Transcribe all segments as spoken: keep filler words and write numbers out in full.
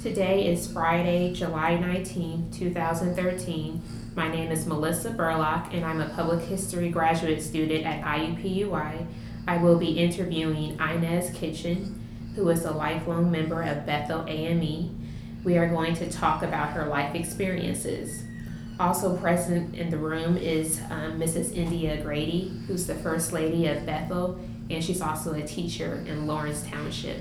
Today is Friday, July nineteenth, two thousand thirteen. My name is Melissa Burlock, and I'm a public history graduate student at I U P U I. I will be interviewing Inez Kitchen, who is a lifelong member of Bethel A M E. We are going to talk about her life experiences. Also present in the room is um, Missus India Grady, who's the First Lady of Bethel, and she's also a teacher in Lawrence Township.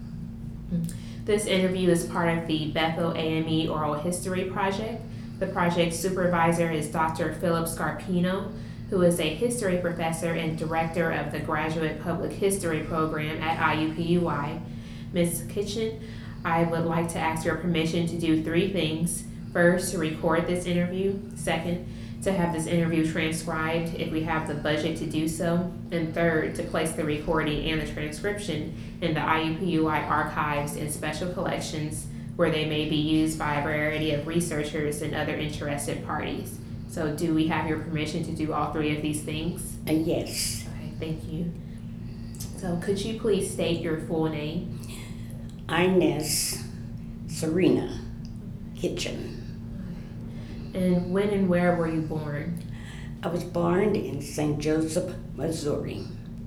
This interview is part of the Bethel A M E Oral History Project. The project supervisor is Doctor Philip Scarpino, who is a history professor and director of the Graduate Public History Program at I U P U I. Miz Kitchen, I would like to ask your permission to do three things. First, to record this interview. Second, to have this interview transcribed if we have the budget to do so. And third, to place the recording and the transcription in the I U P U I archives and special collections where they may be used by a variety of researchers and other interested parties. So do we have your permission to do all three of these things? Uh, yes. Okay, thank you. So could you please state your full name? Inez Serena Kitchen. And when and where were you born? I was born in Saint Joseph, Missouri,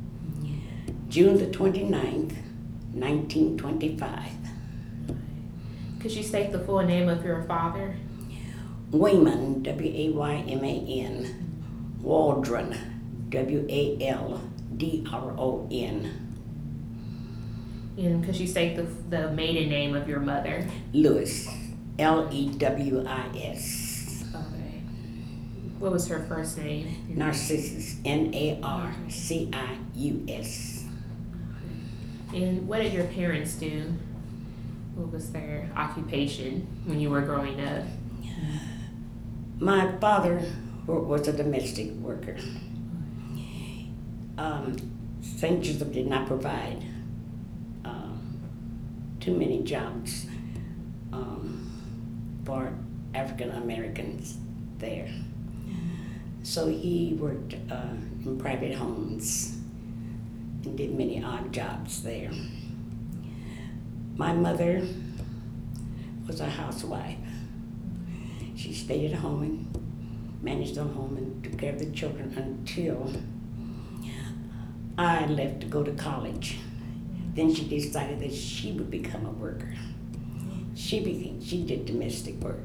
June the twenty-ninth, nineteen twenty-five. Could you state the full name of your father? Wayman, W A Y M A N, Waldron, W A L D R O N. And could you state the, the maiden name of your mother? Lewis, L E W I S. Okay. What was her first name? Narcissus, N A R C I U S. And what did your parents do? What was their occupation when you were growing up? My father was a domestic worker. Um, Saint Joseph did not provide uh, too many jobs um, for African Americans there. So he worked uh, in private homes and did many odd jobs there. My mother was a housewife. She stayed at home and managed the home and took care of the children until I left to go to college. Then she decided that she would become a worker. She became, she did domestic work.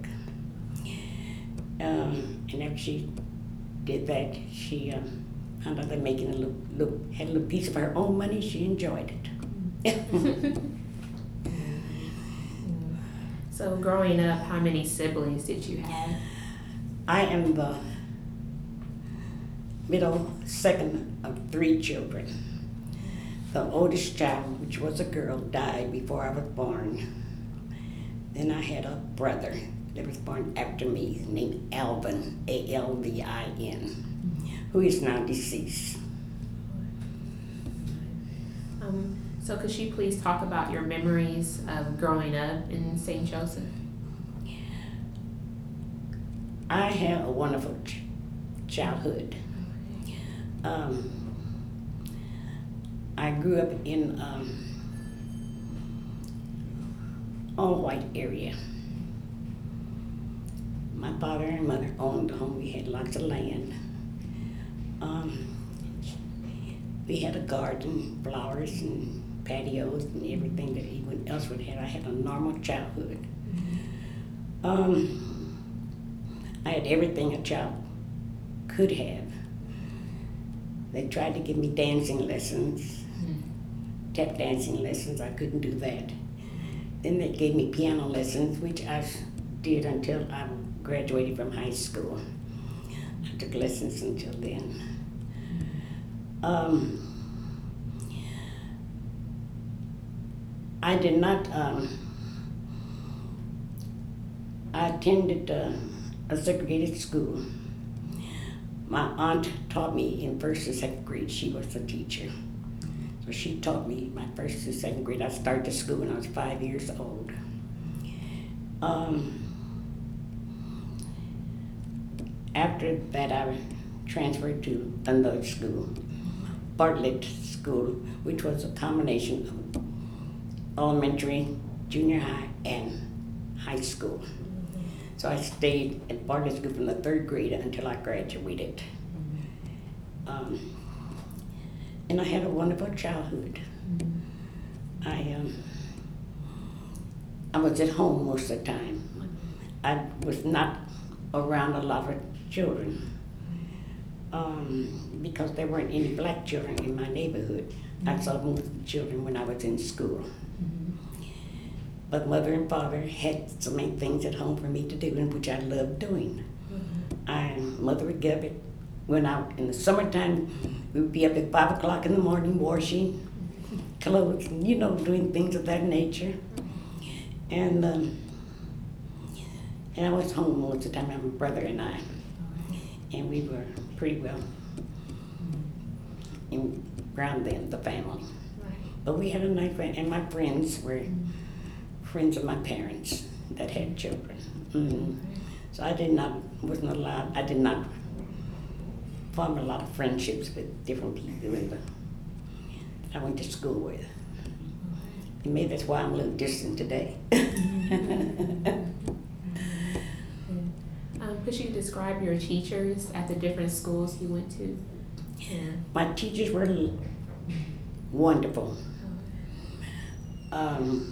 Um, and after she did that, she um, found out that making a little, little, had a little piece of her own money, she enjoyed it. So growing up, how many siblings did you have? I am the middle second of three children. The oldest child, which was a girl, died before I was born. Then I had a brother that was born after me named Alvin, A L V I N, who is now deceased. Um, so could you please talk about your memories of growing up in Saint Joseph? I had a wonderful ch- childhood. Um, I grew up in um, all white area. My father and mother owned the home. We had lots of land. Um, we had a garden, flowers and patios and everything that anyone else would have. I had a normal childhood. Um, I had everything a child could have. They tried to give me dancing lessons, tap dancing lessons. I couldn't do that. Then they gave me piano lessons, which I did until I graduated from high school. I took lessons until then. Um, I did not, um, I attended uh, a segregated school. My aunt taught me in first and second grade. She was a teacher. So she taught me my first and second grade. I started school when I was five years old. Um, after that, I transferred to another school, Bartlett School, which was a combination of elementary, junior high, and high school. So I stayed at Bartlett School from the third grade until I graduated. Um, and I had a wonderful childhood. I um, I was at home most of the time. I was not around a lot of children um, because there weren't any black children in my neighborhood. I saw most of the children when I was in school. But mother and father had so many things at home for me to do, and which I loved doing. I, mother would get up, went out in the summertime. We would be up at five o'clock in the morning washing clothes, and, you know, doing things of that nature. And um, and I was home most of the time. My brother and I, and we were pretty well in, around then, the family. But we had a nice friend, and my friends were friends of my parents that had children. Mm-hmm. So I did not, wasn't allowed, I did not form a lot of friendships with different people in the, I went to school with. And maybe that's why I'm a little distant today. um, could you describe your teachers at the different schools you went to? Yeah. My teachers were wonderful. Um,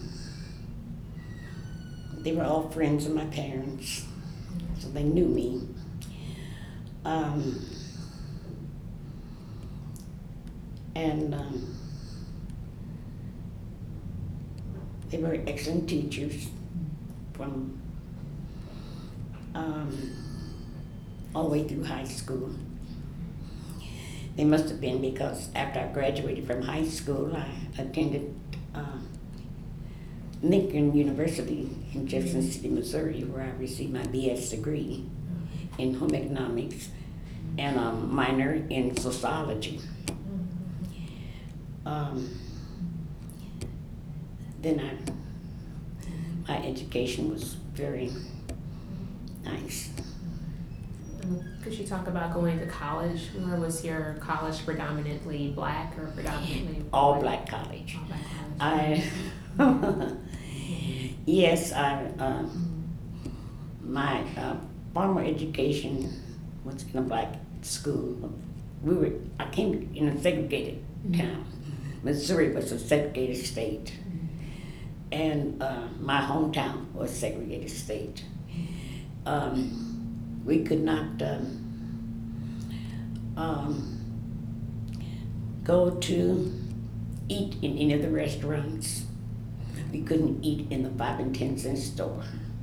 they were all friends of my parents, so they knew me. Um, and um, they were excellent teachers from um, all the way through high school. They must have been because after I graduated from high school, I attended uh, Lincoln University in Jefferson City, Missouri, where I received my B S degree in home economics and a minor in sociology. Um, then I, my education was very nice. Um, could you talk about going to college? Where was your college predominantly black or predominantly all white? black college? All black college. I yes, I uh, my uh, formal education was in a black school. We were I came in a segregated mm-hmm. town. Missouri was a segregated state, and uh, my hometown was a segregated state. Um, we could not um, um, go to eat in any of the restaurants. We couldn't eat in the five and ten cent store.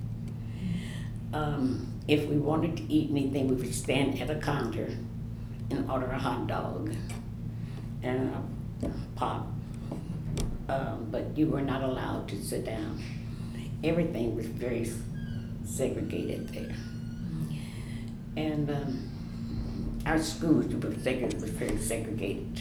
Um, if we wanted to eat anything, we would stand at a counter and order a hot dog and a pop. Um, but you were not allowed to sit down. Everything was very segregated there. And um, our schools were segregated, was very segregated.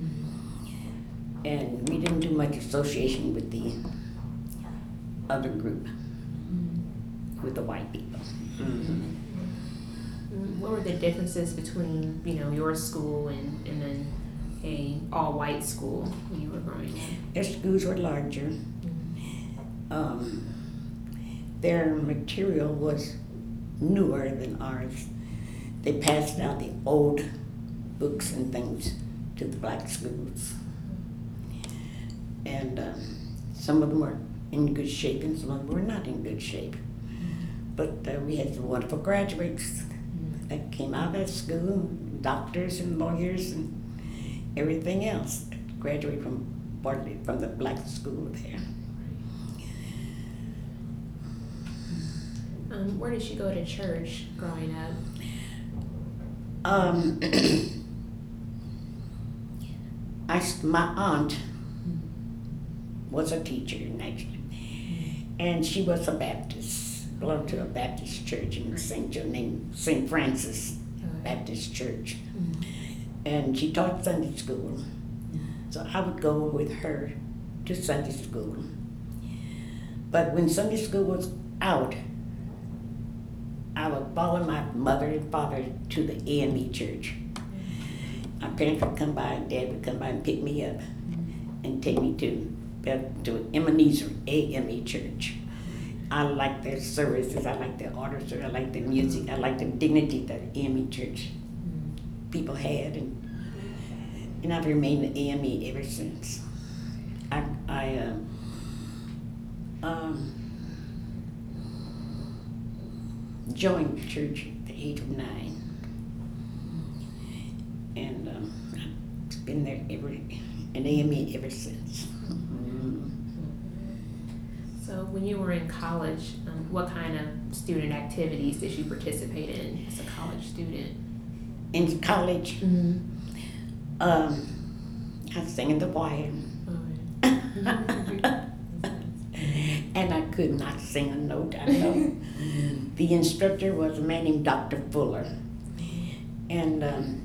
And we didn't do much association with the other group, with the white people. Mm-hmm. What were the differences between, you know, your school and, and then a all-white school when you were growing up? Their schools were larger. Um, their material was newer than ours. They passed out the old books and things to the black schools. And um, some of them were in good shape and some of them were not in good shape. But uh, we had some wonderful graduates that came out of that school, doctors and lawyers and everything else, graduated from Bartlett, from the black school there. Um, where did you go to church growing up? Um, I, my aunt was a teacher actually, and she was a Baptist, belonged to a Baptist church in Saint John named Saint Francis Baptist Church, and she taught Sunday school. So I would go with her to Sunday school. But when Sunday school was out, I would follow my mother and father to the A M E church. My parents would come by, and Dad would come by and pick me up and take me to to Ebenezer A M E church. I like their services, I like their orchestra, I like their music, I like the dignity that A M E Church people had, and and I've remained at A M E ever since. I, I uh, um, joined the church at the age of nine, and um, I've been there every in A M E ever since. Mm. So when you were in college, um, what kind of student activities did you participate in as a college student? In college, Mm-hmm. um, I sang in the choir. And I could not sing a note, I know. The instructor was a man named Doctor Fuller. And um,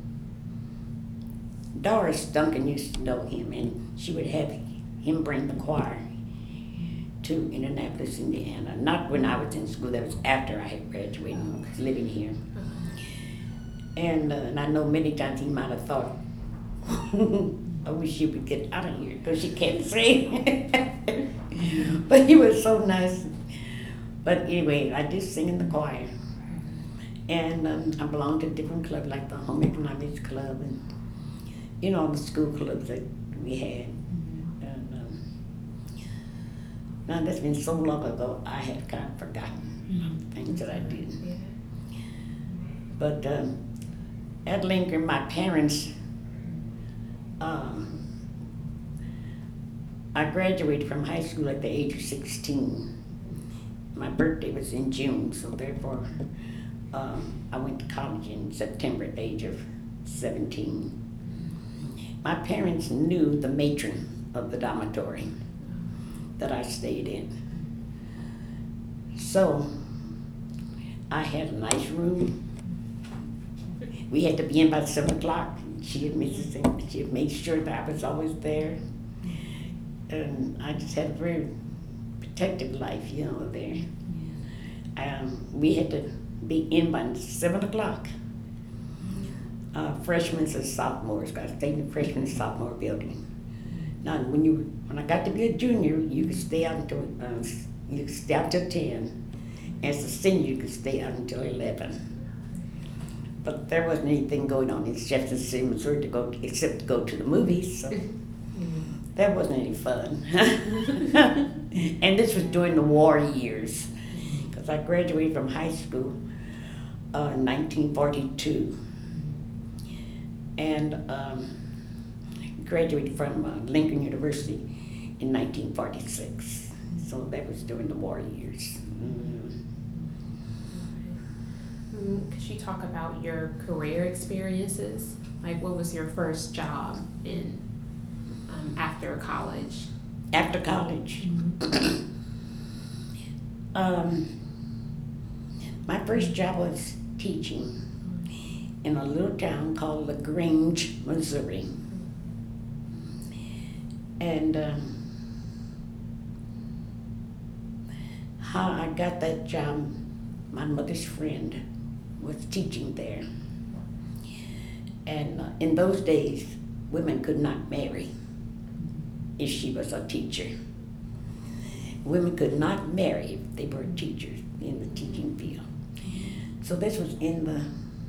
Doris Duncan used to know him, and she would have him bring the choir to Indianapolis, Indiana. Not when I was in school, that was after I had graduated and was living here. And, uh, and I know many times he might have thought, I wish she would get out of here because she can't sing. But he was so nice. But anyway, I did sing in the choir. And um, I belonged to different clubs like the Home Economics Club and, you know, the school clubs that we had. And um, now that's been so long ago, I have kind of forgotten things that I did. But um, at Lincoln, my parents, um, I graduated from high school at the age of sixteen. My birthday was in June, so therefore um, I went to college in September at the age of seventeen. My parents knew the matron of the dormitory that I stayed in. So I had a nice room. We had to be in by seven o'clock. She had Missus She had made sure that I was always there. And I just had a very protective life, you know, there. Um, we had to be in by seven o'clock. Uh, freshmen and sophomores, I stayed in the freshman and sophomore building. Now, when you when I got to be a junior, you could stay out until uh, you could stay out till ten. As a senior, you could stay out until eleven. But there wasn't anything going on in Jefferson City, Missouri, to go except to go to the movies. So that wasn't any fun. And this was during the war years, because I graduated from high school uh, in nineteen forty-two, and um, graduated from uh, Lincoln University in nineteen forty-six. So that was during the war years. Mm. Could you talk about your career experiences? Like, what was your first job in um, after college? After college, Mm-hmm. um, my first job was teaching in a little town called LaGrange, Missouri. And um, how I got that job, my mother's friend was teaching there. And uh, in those days, women could not marry if she was a teacher. Women could not marry if they were teachers in the teaching field. So this was in the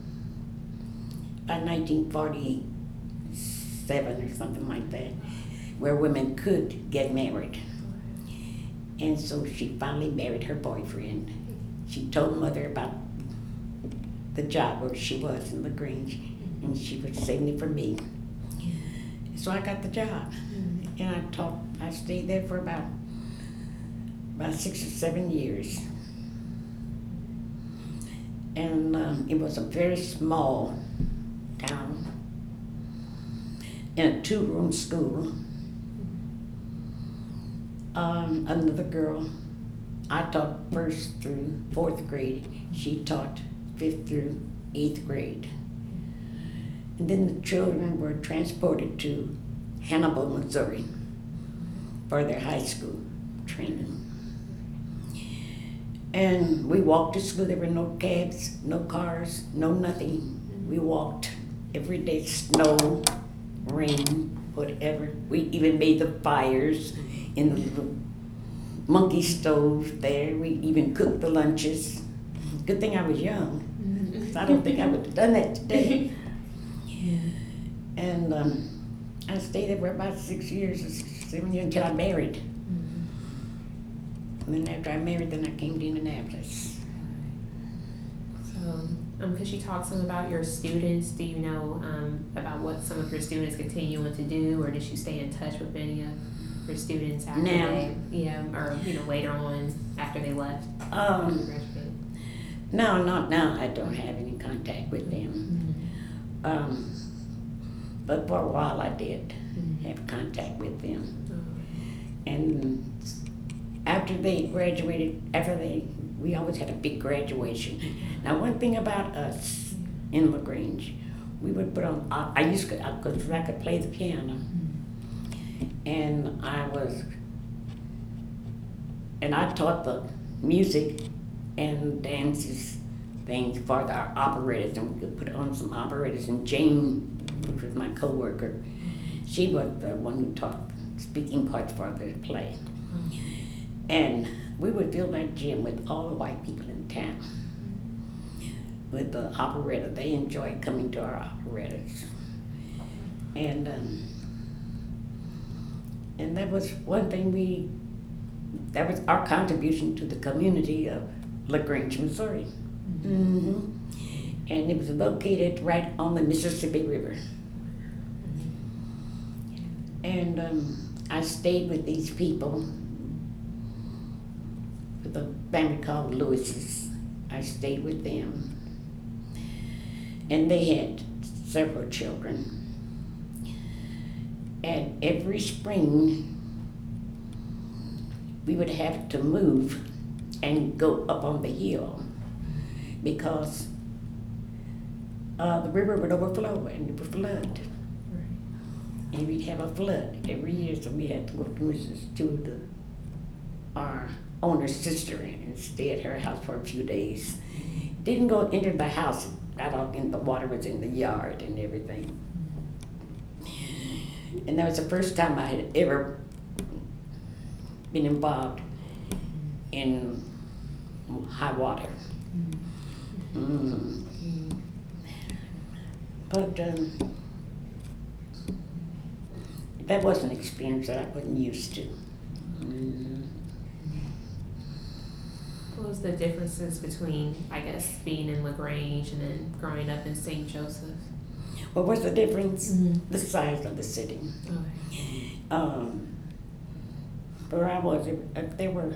uh, nineteen forty-seven or something like that, where women could get married. And so she finally married her boyfriend. She told mother about the job where she was in LaGrange, and she was saving it for me. So I got the job, and I taught. I stayed there for about about six or seven years, and um, it was a very small town in a two-room school. Um, another girl, I taught first through fourth grade. She taught fifth through eighth grade. And then the children were transported to Hannibal, Missouri for their high school training. And we walked to school. There were no cabs, no cars, no nothing. We walked every day, snow, rain, whatever. We even made the fires in the little monkey stove there. We even cooked the lunches. Good thing I was young. Mm-hmm. I don't think I would have done that today. Yeah. And um, I stayed there for about six years, or six, seven years until I married. Mm-hmm. And then after I married, then I came to Indianapolis. So, um, could you talk some about your students? Do you know um, about what some of your students continuing to do, or did you stay in touch with any of your students after now, they, yeah, or you know later on after they left? Um, no, not now. I don't have any contact with them. Mm-hmm. Um, but for a while I did mm-hmm. have contact with them. Mm-hmm. And after they graduated, after they, we always had a big graduation. Now, one thing about us in LaGrange, we would put on, I, I used to, because I could play the piano. And I was, and I taught the music and dances things for the operettas, and we could put on some operettas. And Jane, which was my co-worker, she was the one who taught speaking parts for the play. And we would fill that gym with all the white people in town with the operetta. They enjoyed coming to our operettas. And um, and that was one thing we, that was our contribution to the community of LaGrange, Missouri. Mm-hmm. And it was located right on the Mississippi River. And um, I stayed with these people, with a family called Lewis's. I stayed with them. And they had several children. And every spring, we would have to move and go up on the hill because uh, the river would overflow and it would flood. Right. And we'd have a flood every year, so we had to go to Missus to the, our owner's sister and stay at her house for a few days. Didn't go into the house, got out in the water was in the yard and everything. And that was the first time I had ever been involved in high water. Mm. But um, that was an experience that I wasn't used to. Mm. What was the differences between, I guess, being in LaGrange and then growing up in Saint Joseph? What was the difference? Mm-hmm. The size of the city. Okay. Um, where I was, if there were,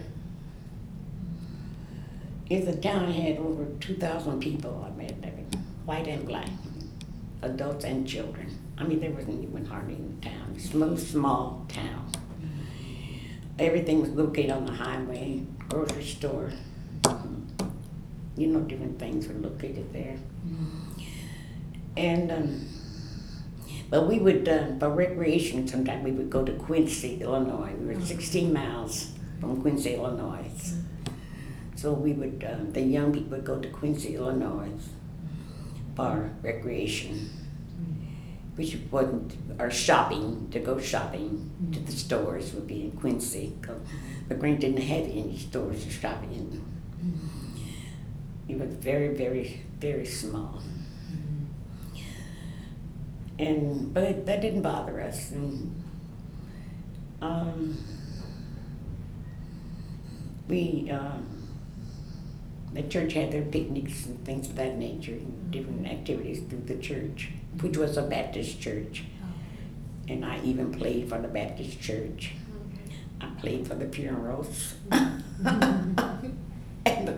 if the town had over two thousand people, I mean, white and black, adults and children. I mean, there wasn't even hardly in the town. Small, small town. Everything was located on the highway, grocery store. You know, different things were located there. And, um, but we would, uh, for recreation, sometimes we would go to Quincy, Illinois. We were sixteen miles from Quincy, Illinois. So we would, uh, the young people would go to Quincy, Illinois for recreation, which wasn't, or shopping, to go shopping to the stores would be in Quincy. LaGrange didn't have any stores to shop in. It was very, very, very small. And but it, that didn't bother us. And, um, we uh, the church had their picnics and things of that nature, different activities through the church, which was a Baptist church. And I even played for the Baptist church. I played for the funerals. And the,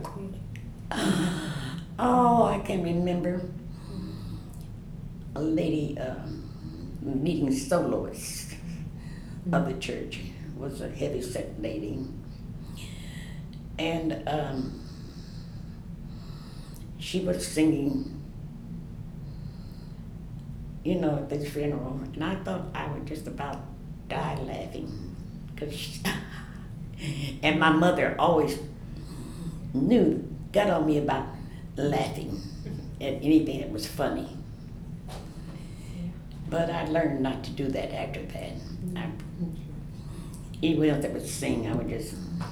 oh, I can remember a lady uh, meeting soloists of the church. Was a heavy-set lady, and um, she was singing, you know, at this funeral, and I thought I would just about die laughing, cause and my mother always knew, got on me about laughing at anything that was funny. But I learned not to do that after that. I, Anyone else that would sing, I would just.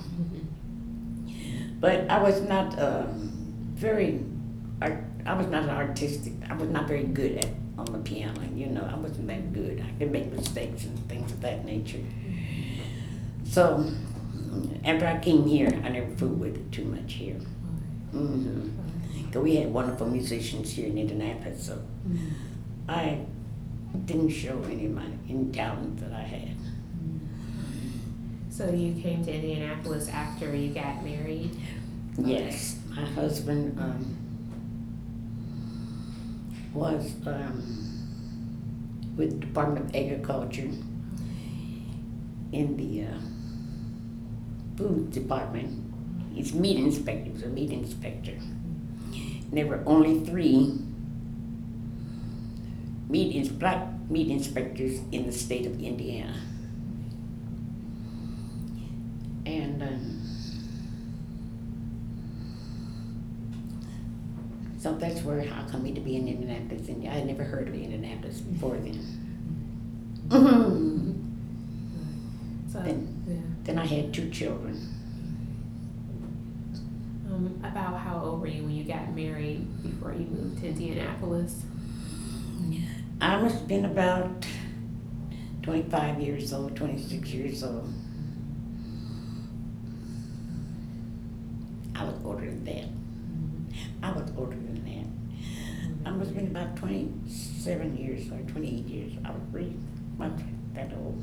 But I was not uh, very. Art, I was not an artistic. I was not very good at on the piano. You know, I wasn't that good. I could make mistakes and things of that nature. So after I came here, I never fooled with it too much here. Mm-hmm. Cause we had wonderful musicians here in Indianapolis, so I didn't show any of my any talent that I had. So you came to Indianapolis after you got married? Yes, my husband um, was um, with the Department of Agriculture in the uh, food department. He's meat inspector. He was a meat inspector. And there were only three meat ins- black meat inspectors in the state of Indiana. And um, so that's where how come me to be in Indianapolis. And I had never heard of Indianapolis before then. Mm-hmm. So, Then, yeah. then I had two children. Um, about how old were you when you got married before you moved to Indianapolis? I must have been about twenty-five years old, twenty-six years old. I was older than that. I was older than that. I must have been about twenty-seven years or twenty-eight years. I was really much that old.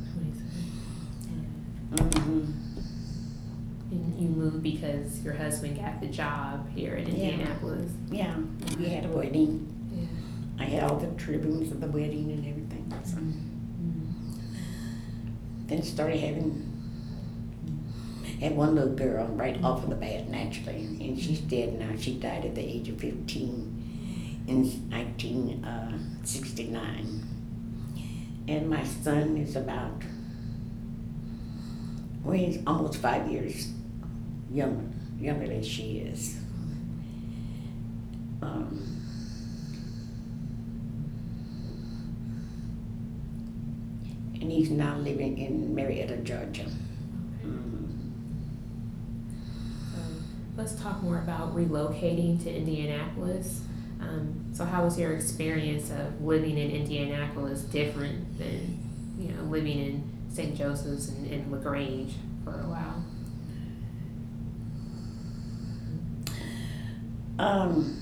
Mm-hmm. And you moved because your husband got the job here in Indianapolis. Yeah, we had a wedding. Yeah. I had all the trimmings of the wedding and everything. So. Mm-hmm. Then started having, had one little girl right off of the bat naturally, and she's dead now. She died at the age of fifteen in nineteen sixty-nine. And my son is about, well, he's almost five years younger, younger than she is. Um, and he's now living in Marietta, Georgia. Mm-hmm. Um, let's talk more about relocating to Indianapolis. Um, so how was your experience of living in Indianapolis different than, you know, living in Saint Joseph's and, and LaGrange for a while? Um,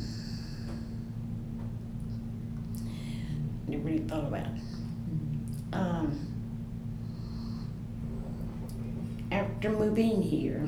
I never really thought about it. Um, after moving here,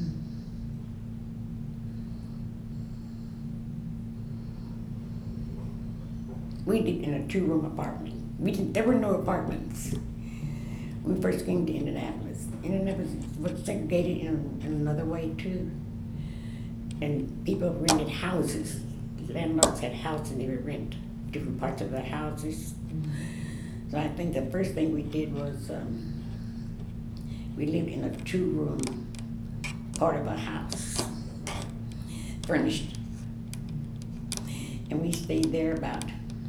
we lived in a two-room apartment. We didn't, there were no apartments when we first came to Indianapolis. Indianapolis was segregated in, in another way too. And people rented houses. Landlords had houses and they would rent different parts of their houses. So I think the first thing we did was um, we lived in a two-room part of a house, furnished. And we stayed there about,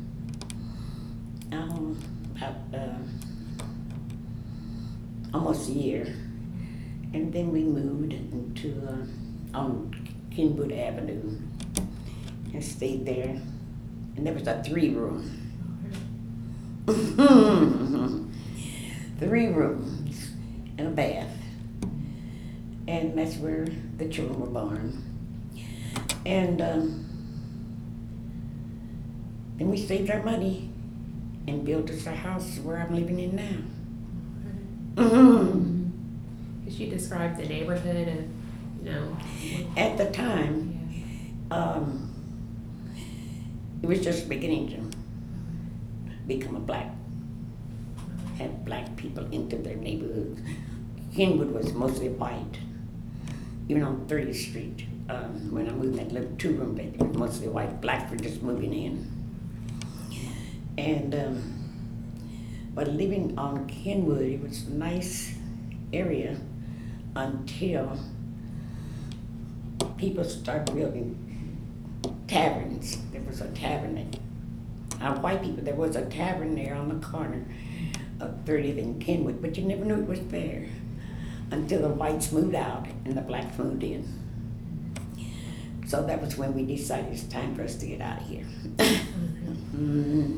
um, about uh, almost a year. And then we moved into, uh, on Kenwood Avenue and stayed there. And there was a three-room. Three rooms and a bath. And that's where the children were born. And um, then we saved our money and built us a house where I'm living in now. Mm-hmm. Could you describe the neighborhood of, you know? At the time, Yeah. um, it was just beginning to become a black, have black people into their neighborhoods. Kenwood was mostly white. Even on thirtieth street, um, when I moved in that little two-room bed, it was mostly white. Blacks were just moving in. And, um, but living on Kenwood, it was a nice area until people started building taverns. There was a tavern there. Uh, white people, there was a tavern there on the corner of thirtieth and Kenwood, but you never knew it was there until the whites moved out and the blacks moved in. So that was when we decided it's time for us to get out of here. mm-hmm.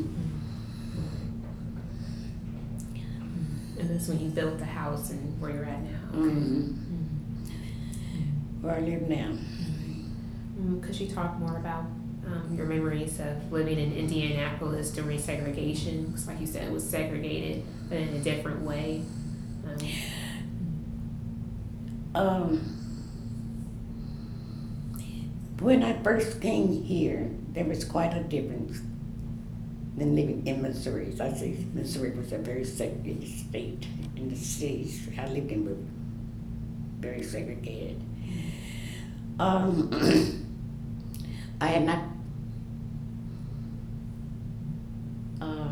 And that's when you built the house and where you're at now. Okay. Mm-hmm. Mm-hmm. Where I live now. Mm-hmm. Could you talk more about um, your memories of living in Indianapolis during segregation? Because like you said, it was segregated, but in a different way. Um, um, when I first came here, there was quite a difference than living in Missouri. So I say Missouri was a very segregated state. In the cities I lived in were very segregated. Um, I had not uh,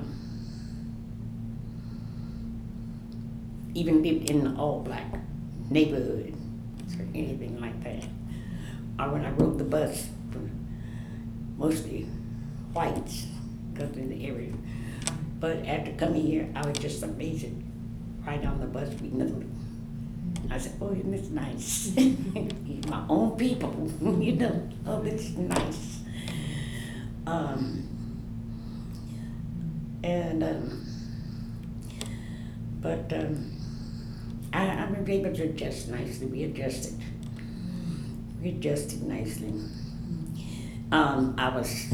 even lived in an all-black neighborhood or anything like that. Or when I rode the bus, for mostly whites, because in the area. But after coming here, I was just amazed. Right on the bus, we nothing. I said, "Oh, isn't this nice? My own people, you know. Oh, this is nice." Um, and um, but um, I, I was able to adjust nicely. We adjusted. We adjusted nicely. Um, I was.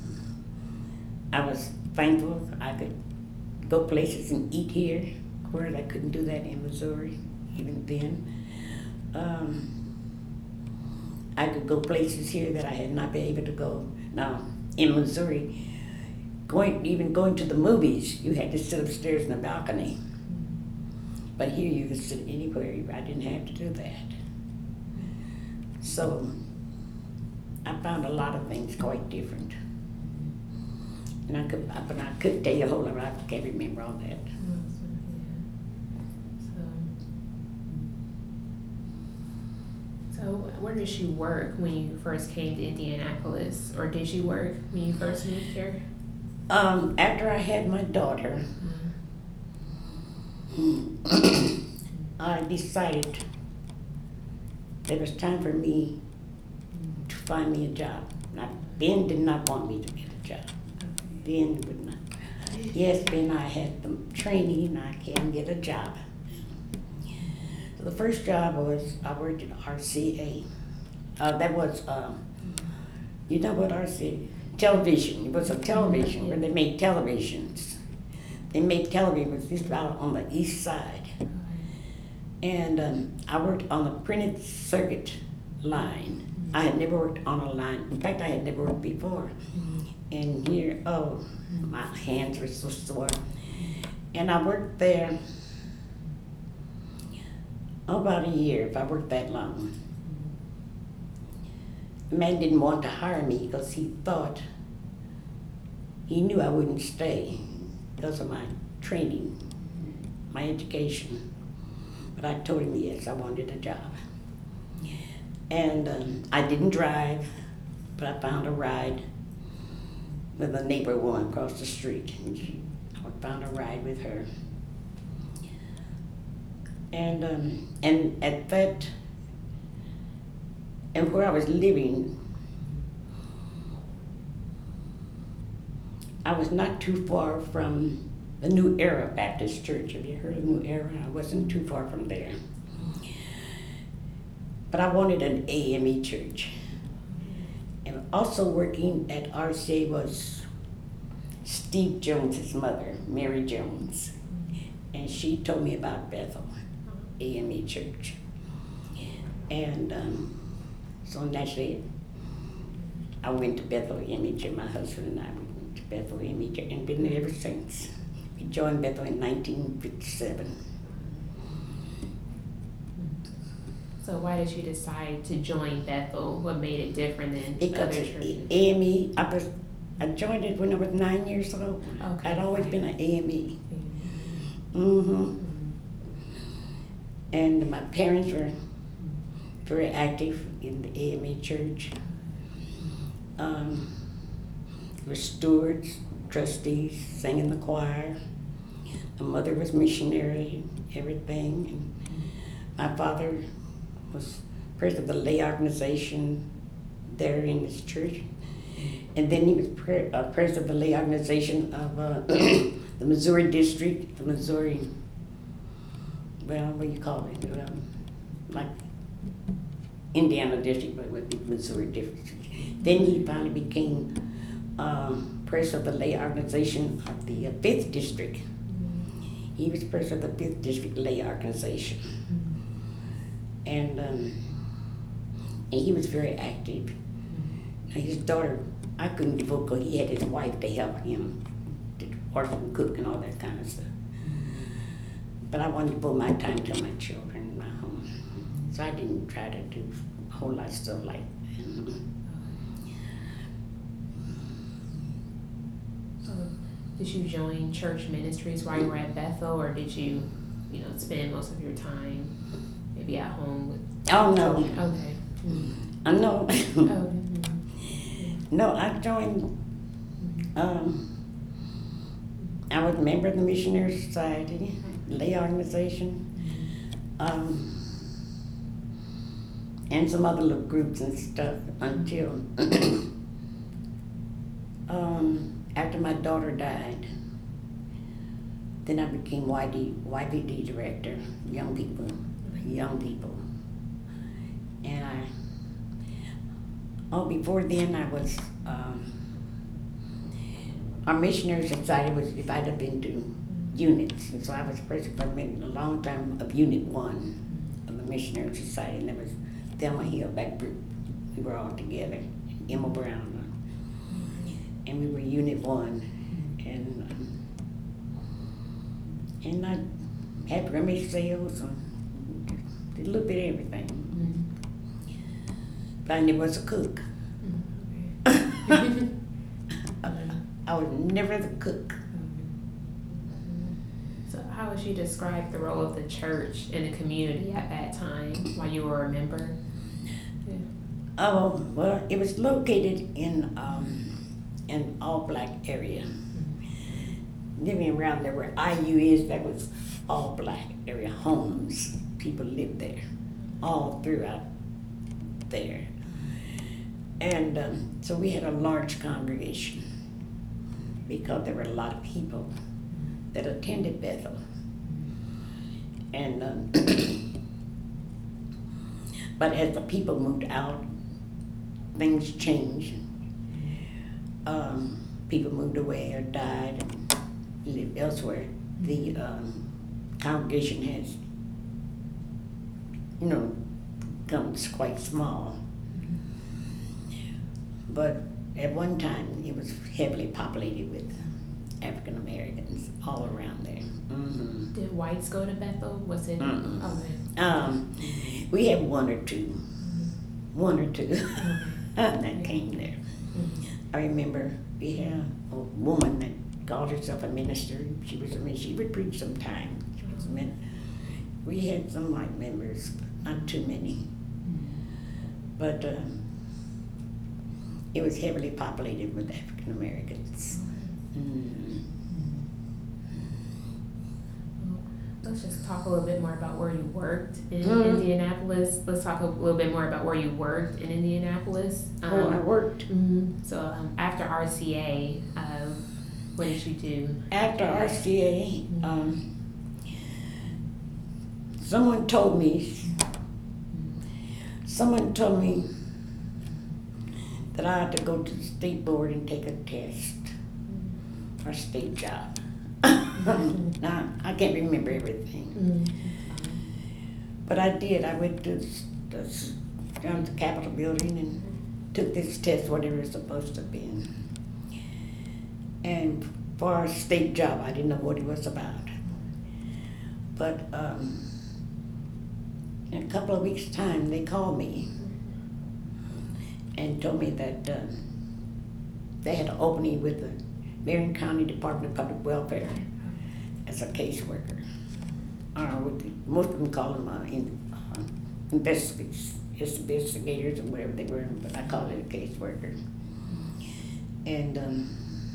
I was thankful I could go places and eat here, whereas I couldn't do that in Missouri, even then. Um, I could go places here that I had not been able to go. Now, in Missouri, going even going to the movies, you had to sit upstairs in the balcony. But here you could sit anywhere. I didn't have to do that. So I found a lot of things quite different. And I could, but I couldn't tell you a whole lot. I can't remember all that. So, so where did you work when you first came to Indianapolis, or did you work when you first moved here? Um, after I had my daughter, mm-hmm. I decided it was time for me to find me a job. Now, Ben did not want me to get a job. Ben would not. Yes, Ben, I had the training, I can get a job. So the first job was, I worked at R C A. Uh, that was, uh, you know what R C A? Television. It was a television where they made televisions. They made television, it was out on the east side. And um, I worked on the printed circuit line. I had never worked on a line. In fact, I had never worked before. And here, oh, my hands were so sore. And I worked there oh, about a year, if I worked that long. The man didn't want to hire me because he thought, he knew I wouldn't stay because of my training, my education. But I told him yes, I wanted a job. And um, I didn't drive, but I found a ride with a neighbor woman across the street. And she, I found a ride with her. And um, and at that, and where I was living, I was not too far from the New Era Baptist Church. Have you heard of New Era? I wasn't too far from there. But I wanted an A M E church. And also working at R C A was Steve Jones's mother, Mary Jones. And she told me about Bethel A M E Church. And um, so naturally, I went to Bethel A M E Church. My husband and I went to Bethel A M E Church and been there ever since. We joined Bethel in nineteen fifty-seven. So why did you decide to join Bethel? What made it different than Because other churches? A M E, I, was, I joined it when I was nine years old. Okay. I'd always Right. been an A M E. Mm-hmm. Mm-hmm. And my parents were very active in the A M E church. Um, were stewards, trustees, sang in the choir. My mother was missionary, everything. And My father was president of the lay organization there in this church. And then he was pre- uh, president of the lay organization of uh, the Missouri district, the Missouri, well, what do you call it? Um, like Indiana district, but it would be Missouri district. Then he finally became um, president of the lay organization of the uh, fifth district. He was president of the fifth district lay organization. And, um, and he was very active. His daughter, I couldn't devote because he had his wife to help him, to wash and cook and all that kind of stuff. But I wanted to devote my time to my children and my home. So I didn't try to do a whole lot of stuff like that. So, did you join church ministries while you were at Bethel, or did you, you know, spend most of your time maybe at home with? Oh no. Okay. Mm. I know. Oh. No, I joined, um, I was a member of the Missionary Society, lay organization, um, and some other little groups and stuff until um, after my daughter died. Then I became Y D, Y V D director, young people, young people. And I Oh, before then I was, um, our missionary society was divided up into units. And so I was president for a long time of Unit One of the Missionary Society. And there was Thelma Hill, that group. We were all together, Emma Brown. And we were Unit One. And, um, and I had rummage sales and did a little bit of everything. I never was a cook. Mm-hmm. I was never the cook. So how would you describe the role of the church in the community at that time while you were a member? Yeah. Oh, well, it was located in um, an all-black area. Living around there where I U is, that was all-black area, homes. People lived there, all throughout there. And um, so we had a large congregation because there were a lot of people that attended Bethel. And um, but as the people moved out, things changed. Um, people moved away or died and lived elsewhere. The um, congregation has, you know, becomes quite small. But at one time, it was heavily populated with African Americans all around there. Mm-hmm. Did whites go to Bethel? Was it? Mm-mm. Okay. Um, we had one or two, one or two Okay. that came there. Mm-hmm. I remember we had a woman that called herself a minister. She was a minister. She would preach sometimes. She was a min- We had some white members, not too many, but. Um, It was heavily populated with African Americans. Mm. Well, let's just talk a little bit more about where you worked in Mm. Indianapolis. Let's talk a little bit more about where you worked in Indianapolis. Um, Oh, I worked. mhm. So um, after R C A, um, what did you do? After R C A, um, someone told me, someone told me that I had to go to the state board and take a test for a state job. Now, I can't remember everything. Mm. But I did. I went to the, down to the Capitol building and took this test, whatever it's supposed to be. And for a state job, I didn't know what it was about. But um, in a couple of weeks' time, they called me and told me that uh, they had an opening with the Marion County Department of Public Welfare as a caseworker. Or what the, most of them call them uh, in, uh, investigators, investigators or whatever they were, but I call it a caseworker. And um,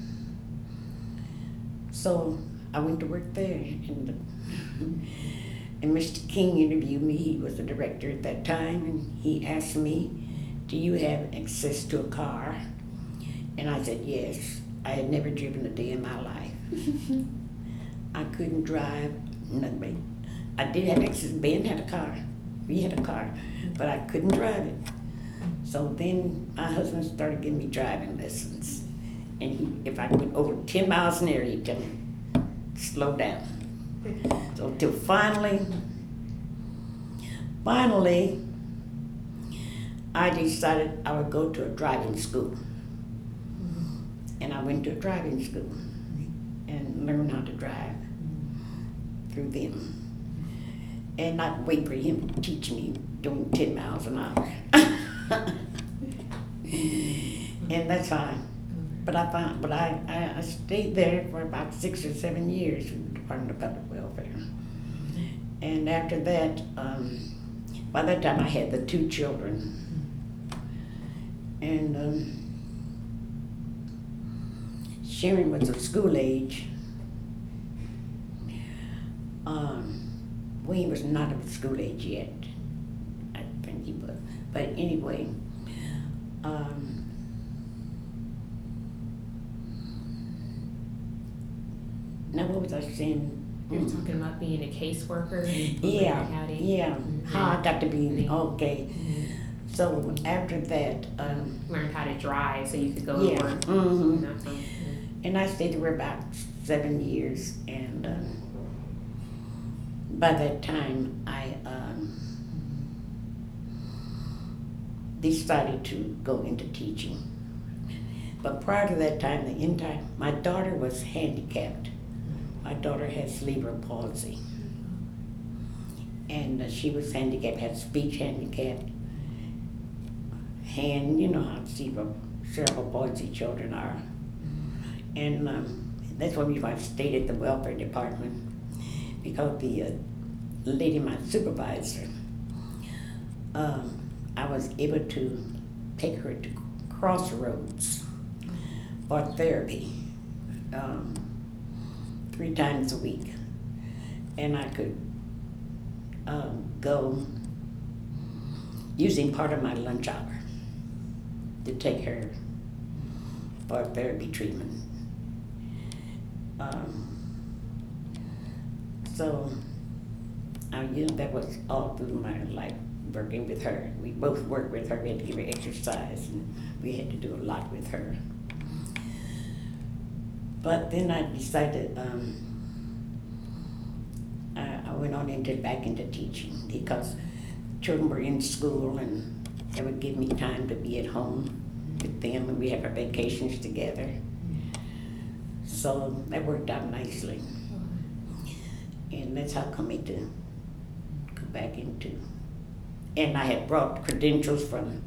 so I went to work there, and And Mister King interviewed me. He was the director at that time, and he asked me, "Do you have access to a car?" And I said, "Yes." I had never driven a day in my life. I couldn't drive nothing. I did have access. Ben had a car. We had a car, but I couldn't drive it. So then my husband started giving me driving lessons. And he, if I went over ten miles an hour, he'd tell me, slow down. So till finally, finally, I decided I would go to a driving school. And I went to a driving school and learned how to drive through them. And not wait for him to teach me doing ten miles an hour. And that's fine. But I found, but I, I, I stayed there for about six or seven years with the Department of Public Welfare. And after that, um, by that time I had the two children. And um, Sharon was of school age. Um, Wayne was not of school age yet. I think he was. But anyway, um, now what was I saying? You're talking about being a caseworker? Yeah, County. yeah. Mm-hmm. How I got to be, Mm-hmm. okay. So after that, um, Learned how to drive so you could go yeah. to work. Mm-hmm. You know, so, yeah. And I stayed there about seven years, and um, by that time I um, decided to go into teaching. But prior to that time, the entire my daughter was handicapped. My daughter has cerebral palsy, and uh, she was handicapped, had speech handicap, hand. You know how cerebral cerebral palsy children are. And um, that's when we stayed at the welfare department, because the uh, lady, my supervisor, um, I was able to take her to Crossroads for therapy um, three times a week. And I could um, go using part of my lunch hour to take her for therapy treatment. Um, so, I you know, that was all through my life, working with her. We both worked with her. We had to give her exercise, and we had to do a lot with her. But then I decided um, I, I went on into back into teaching, because children were in school, and they would give me time to be at home with them, and we have our vacations together. So that worked out nicely. And that's how come me to go back into. And I had brought credentials from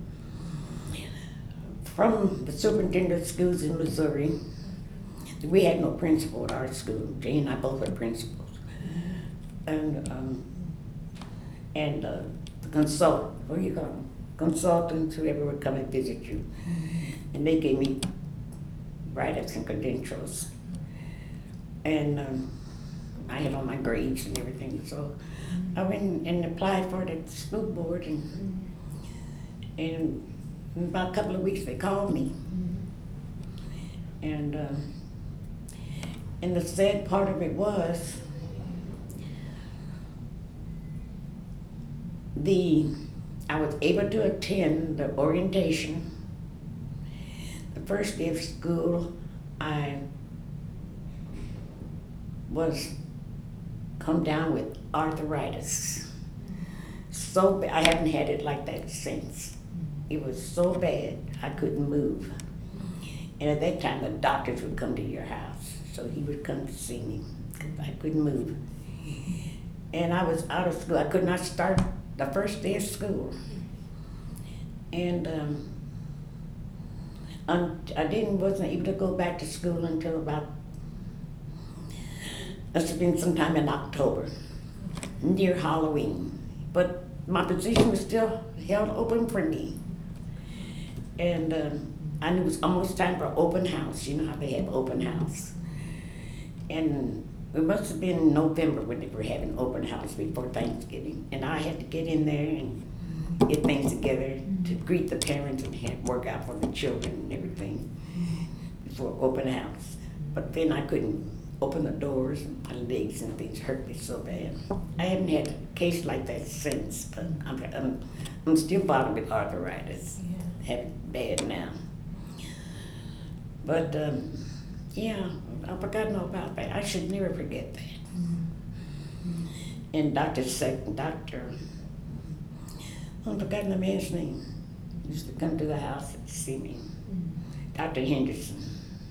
from the superintendent of schools in Missouri. We had no principal at our school. Jane and I both were principals. And um, and uh, the consultant, what do you call them? Consultants, whoever would come and visit you. And they gave me write-ups and credentials. And um, I had all my grades and everything. So I went and applied for it at the school board, and, and in about a couple of weeks they called me. And um, and the sad part of it was the I was able to attend the orientation. The first day of school, I was come down with arthritis. So ba- I haven't had it like that since. It was so bad I couldn't move. And at that time, the doctors would come to your house, so he would come to see me because I couldn't move. And I was out of school. I could not start the first day of school. And um, un- I didn't wasn't able to go back to school until about must have been sometime in October, near Halloween. But my position was still held open for me. And um, I knew it was almost time for open house. You know how they have open house. And it must have been November when they were having open house before Thanksgiving. And I had to get in there and get things together to greet the parents and have work out for the children and everything before open house. But then I couldn't open the doors and my legs and things hurt me so bad. I haven't had a case like that since, but I'm, I'm, I'm still bothered with arthritis. Yeah. Have it bad now. But um, yeah, I've forgotten all about that. I should never forget that. Mm-hmm. And Doctor Sec, Doctor, I've forgotten the man's name. He used to come to the house and see me. Mm-hmm. Doctor Henderson.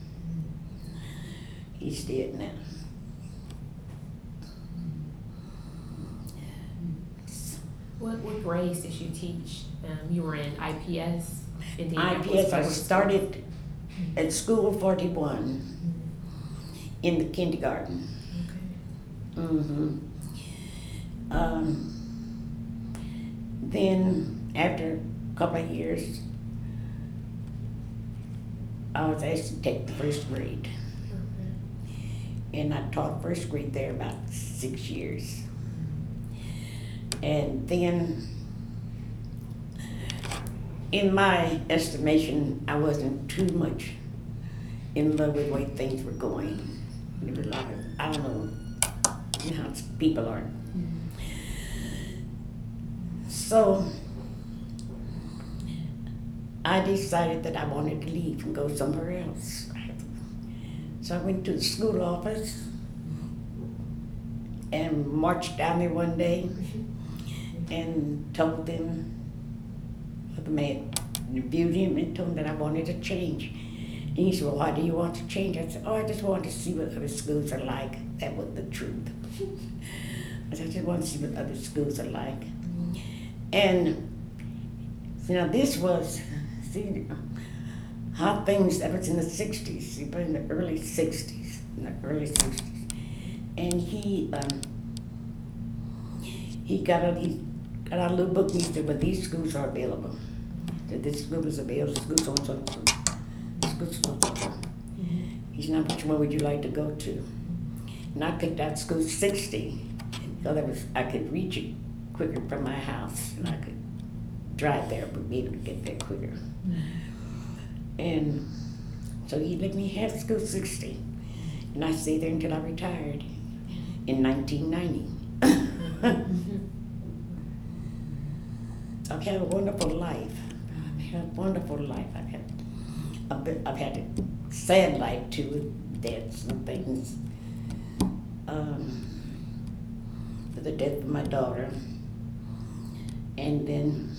He's dead now. What what grades did you teach? Um, you were in I P S. I P S. I started at school forty-one in the kindergarten. Okay. Mm-hmm. Um, then after a couple of years, I was asked to take the first grade. And I taught first grade there about six years. And then, in my estimation, I wasn't too much in love with the way things were going. There was a lot of, I don't know, you know how people are. So, I decided that I wanted to leave and go somewhere else. So I went to the school office and marched down there one day and told them, the man interviewed him and told him that I wanted to change. And he said, well, why do you want to change? I said, oh, I just want to see what other schools are like. That was the truth. I said, I just want to see what other schools are like. And you know, this was, see, how things, that was in the sixties, but in the early sixties, in the early sixties. And he, um, he got a, he got out a little book and he said, well, these schools are available. So this school is available, school so and so, school so and so. He said, now which one would you like to go to? And I picked out school sixty, because I was, I could reach it quicker from my house, and I could drive there, but be able to get there quicker. And so he let me have school sixty, and I stayed there until I retired in nineteen ninety. I've had a wonderful life. I've had a wonderful life. I've had, I've, been, I've had a sad life too, with deaths and things. Um, the death of my daughter, and then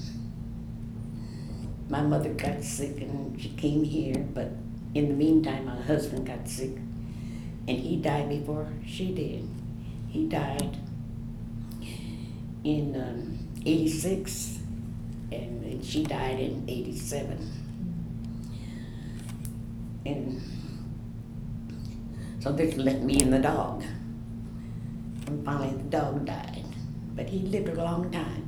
my mother got sick and she came here, but in the meantime my husband got sick and he died before she did. He died in um, eighty-six and, and she died in eighty-seven. And so this left me and the dog. And finally the dog died, but he lived a long time.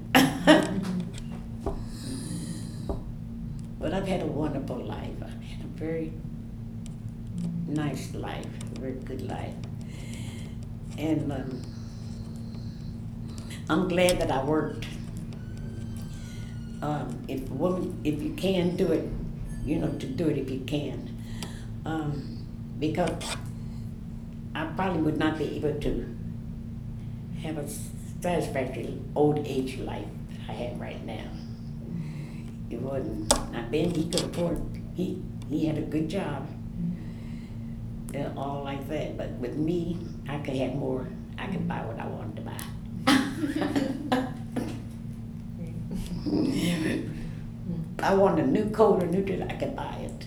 But I've had a wonderful life. I've had a very nice life, a very good life. And um, I'm glad that I worked. Um, if a woman, if you can do it, you know, to do it if you can. Um, because I probably would not be able to have a satisfactory old age life that I have right now. It wasn't, not Ben, he could afford, he, he had a good job, and all like that, but with me, I could have more, I could buy what I wanted to buy. I wanted a new coat or new dress, I could buy it.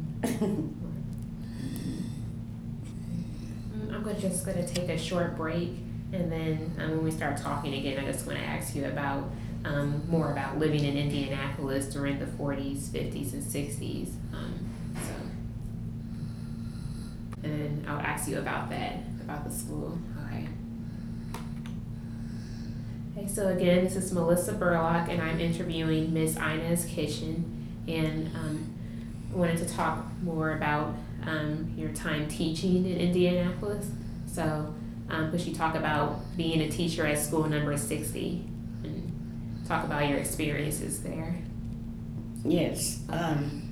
I'm gonna, just going to take a short break, and then um, when we start talking again, I just want to ask you about Um, more about living in Indianapolis during the forties, fifties, and sixties. Um, so, and then I'll ask you about that, about the school. Okay. Okay, so again, this is Melissa Burlock, and I'm interviewing Miss Inez Kitchen, and um, I wanted to talk more about um, your time teaching in Indianapolis. So, Um, could you talk about being a teacher at school number sixty and talk about your experiences there? Yes. Um,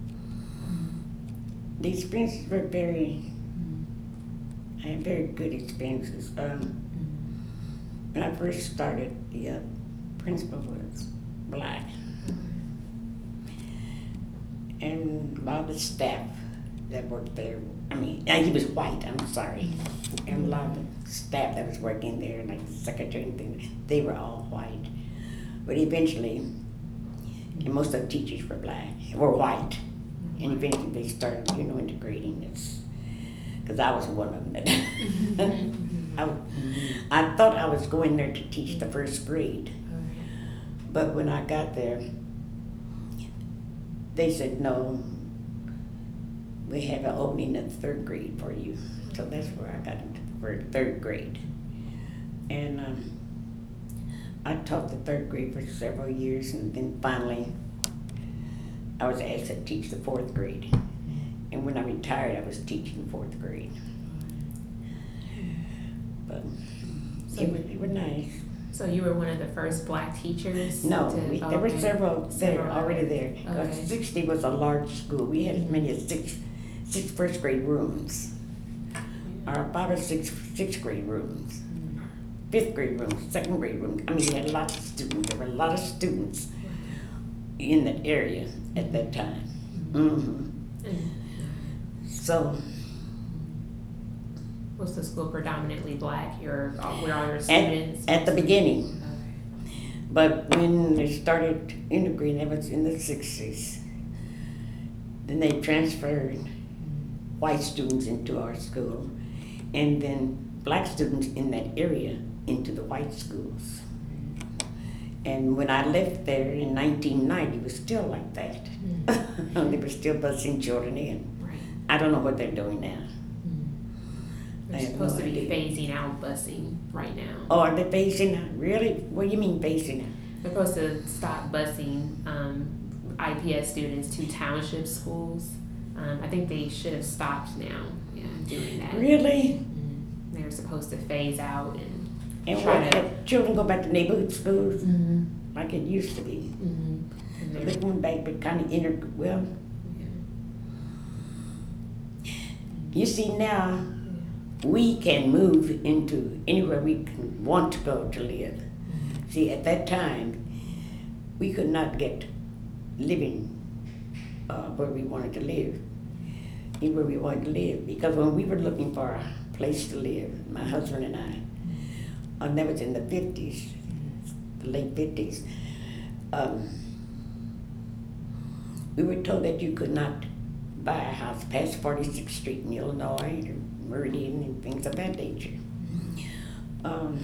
the experiences were very, I had very good experiences. Um, when I first started, the uh, principal was black. And a lot of the staff that worked there, I mean, uh, he was white, I'm sorry. And a lot of the staff that was working there, like the secretary and things, they were all white. But eventually, and most of the teachers were black, were white. And eventually they started, you know, integrating this. Because I was one of them. That I, I thought I was going there to teach the first grade. But when I got there, they said, no, we have an opening in third grade for you. So that's where I got into for third grade. And um, I taught the third grade for several years, and then finally I was asked to teach the fourth grade. And when I retired, I was teaching fourth grade. But So it, was, it was nice. So you were one of the first black teachers? No, to, we, oh, there okay. were several there, Several, already okay. there. Because Okay. sixty was a large school. We had as many as six, six first grade rooms. Or five or six sixth grade rooms. Fifth grade rooms, second grade rooms. I mean, we had lots of students. There were a lot of students in that area at that time. Mm-hmm. So, Was the school predominantly black? Your, were all your at, students? at the beginning. Okay. But when they started integrating, that was in the sixties. Then they transferred white students into our school, and then black students in that area into the white schools. And when I left there in nineteen ninety, it was still like that. Mm. They were still busing children in. Right. I don't know what they're doing now. I They're have supposed no to be idea. phasing out busing right now. Oh, are they phasing out? Really? What do you mean phasing out? They're supposed to stop busing um, I P S students to township schools. Um, I think they should have stopped now. Yeah, doing that. Really? Mm. They're supposed to phase out and. And Try what, to- have children go back to neighborhood schools Mm-hmm. like it used to be? Mm-hmm. And They're they're- going back, but kind of inter, well, yeah. you see now, we can move into anywhere we can want to go to live. See, at that time, we could not get living uh, where we wanted to live, anywhere we wanted to live, because when we were looking for a place to live, my husband and I, and that was in the fifties, the late fifties, um, we were told that you could not buy a house past forty-sixth Street in Illinois, or Meridian, and things of that nature. Um,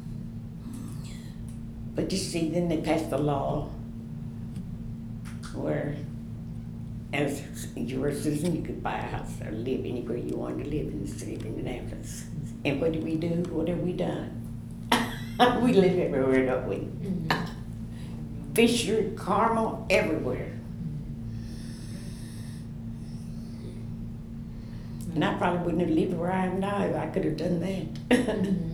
but you see, then they passed a law where, as you were a citizen, you could buy a house or live anywhere you wanted to live in the city of Indianapolis. And what did we do? What have we done? We live everywhere, don't we? Mm-hmm. Fisher, Carmel, everywhere. And I probably wouldn't have lived where I am now if I could have done that. Mm-hmm.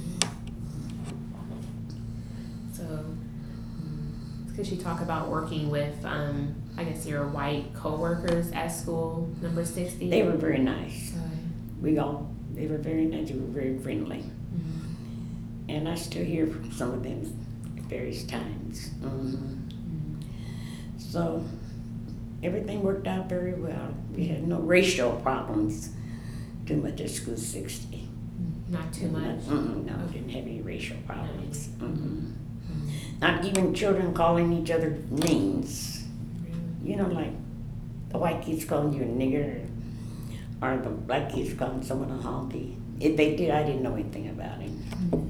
So, could you talk about working with, um, I guess, your white coworkers at school, number sixty? They were very nice. Okay. We all, they were very nice. They were very friendly. Mm-hmm. And I still hear from some of them at various times. Mhm. So everything worked out very well. We had no racial problems too much at School sixty. Not too much. Mm-mm, no, we didn't have any racial problems. Mm-mm. Mm-hmm. Not even children calling each other names. You know, like the white kids calling you a nigger, or the black kids calling someone a honky. If they did, I didn't know anything about it. Mm-hmm.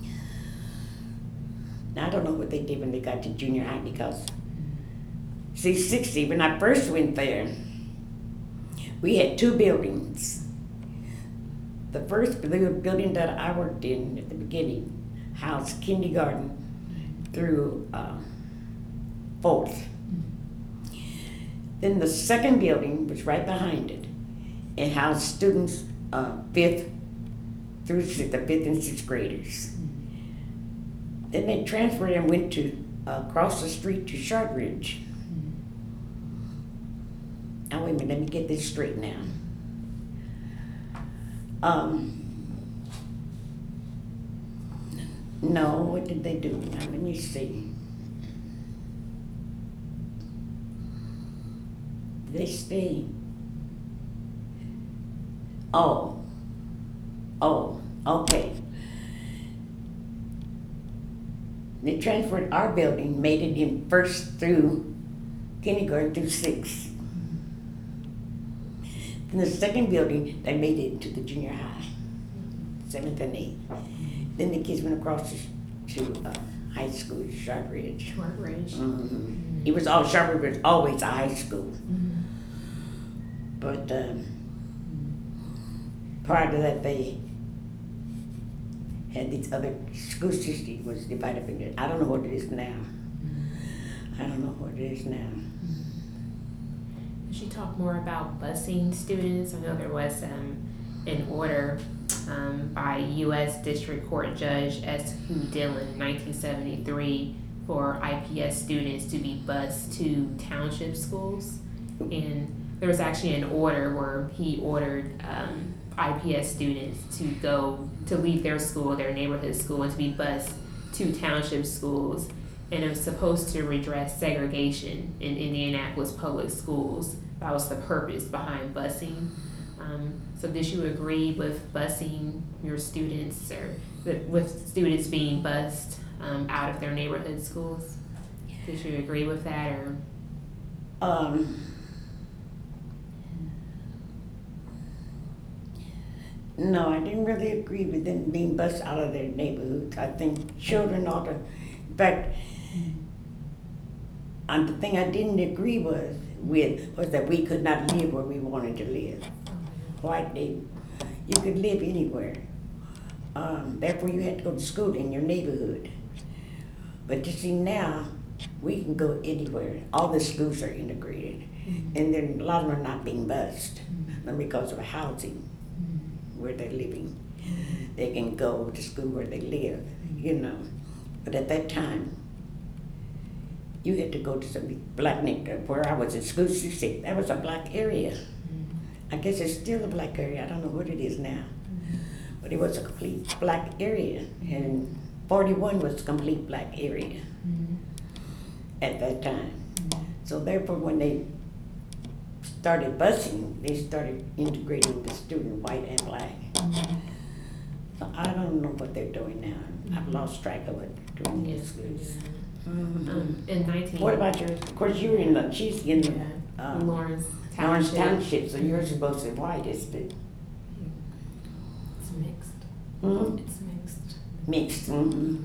Now, I don't know what they did when they got to junior high, because, see, sixty, when I first went there, we had two buildings. The first bu- building that I worked in at the beginning housed kindergarten through uh, fourth. Then the second building was right behind it. It housed students uh, fifth through si- the fifth and sixth graders. Then they transferred and went to uh, across the street to Shortridge. Now wait a minute, let me get this straight now. Um, no, what did they do? Now let me see. They stayed. Oh, oh, okay. They transferred our building, made it in first through kindergarten through sixth. In the second building, they made it into the junior high, seventh and eighth. Then the kids went across to, to uh, high school, Shortridge. Shortridge. Mm-hmm. It was all Shortridge was always a high school. Mm-hmm. But um, prior to that, they had these other school system was divided into. I don't know what it is now. I don't know what it is now. Could you talk more about busing students? I know there was um, an order um, by U S District Court Judge S. Hugh Dillon in nineteen seventy-three for I P S students to be bused to township schools. And there was actually an order where he ordered um, I P S students to go, to leave their school, their neighborhood school, and to be bused to township schools. And it was supposed to redress segregation in Indianapolis public schools. That was the purpose behind busing. Um, so did you agree with busing your students, or with students being bused um, out of their neighborhood schools? Did you agree with that, or? Um, no, I didn't really agree with them being bused out of their neighborhoods. I think children ought to, in fact, and the thing I didn't agree was, with was that we could not live where we wanted to live. White they, you could live anywhere. Um, therefore, you had to go to school in your neighborhood. But you see now, we can go anywhere. All the schools are integrated, and then a lot of them are not being bused because of housing where they're living. They can go to school where they live, you know. But at that time, you had to go to some black neighborhood. Where I was in school, you see, that was a black area. I guess it's still a black area. I don't know what it is now. But it was a complete black area. And forty-one was a complete black area at that time. So therefore, when they started busing, they started integrating the student, white and black. So I don't know what they're doing now. I've lost track of what they're doing in schools. Mm-hmm. Um, in nineteen. What about yours? Of course, you're in the, she's in the, Yeah. um, Lawrence Lawrence Township. Township, so yours is supposed to be white, isn't it? It's mixed. Mm-hmm. It's mixed. Mixed, mm-hmm.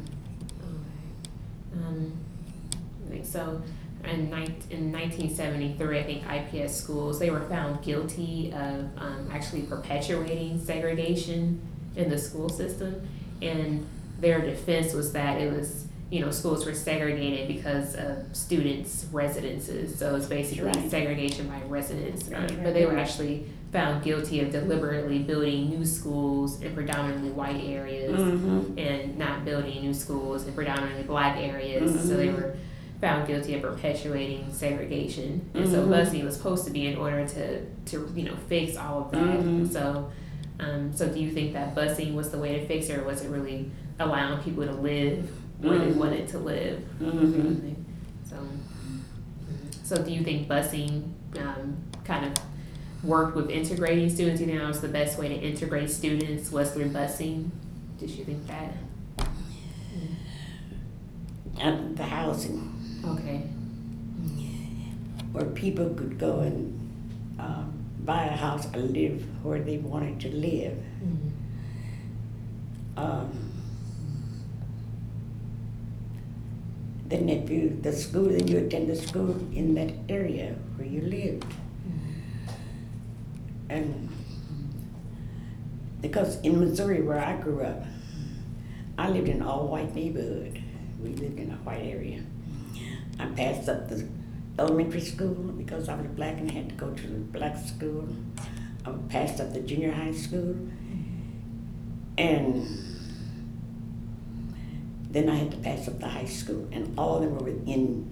Okay. Um, like so, in, nine, in nineteen seventy-three, I think I P S schools, they were found guilty of um, actually perpetuating segregation in the school system, and their defense was that it was, you know, schools were segregated because of students' residences. So it's basically Right. segregation by residence. Right, Um, right, but they were right. actually found guilty of deliberately building new schools in predominantly white areas Mm-hmm. and not building new schools in predominantly black areas. So they Mhm. were found guilty of perpetuating segregation. And so Mhm. busing was supposed to be in order to, to you know, fix all of that. Mhm. So um, so do you think that busing was the way to fix it, or was it really allowing people to live where they Mhm. wanted to live? Mm-hmm. So, so do you think busing um, kind of worked with integrating students? Do you think that was the best way to integrate students was through busing? Did you think that? And the housing, Okay. where people could go and um, buy a house and live where they wanted to live. Um, then if you, the school, then you attend the school in that area where you lived. And because in Missouri where I grew up, I lived in an all-white neighborhood. We lived in a white area. I passed up the elementary school because I was black and had to go to the black school. I passed up the junior high school. And then I had to pass up to high school, and all of them were within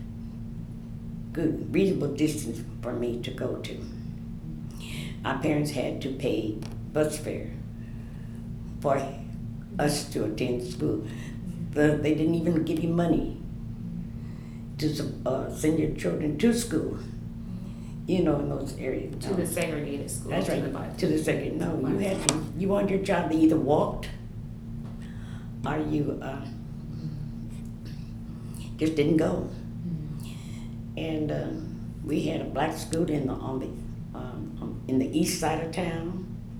good, reasonable distance for me to go to. Our parents had to pay bus fare for us to attend school. But they didn't even give you money to uh, send your children to school, you know, in those areas. To the segregated school. That's right, to the, to the segregated. No, you had to, you wanted your child to either walked or you uh, just didn't go. And uh, we had a black school in the, on the, um, in the east side of town,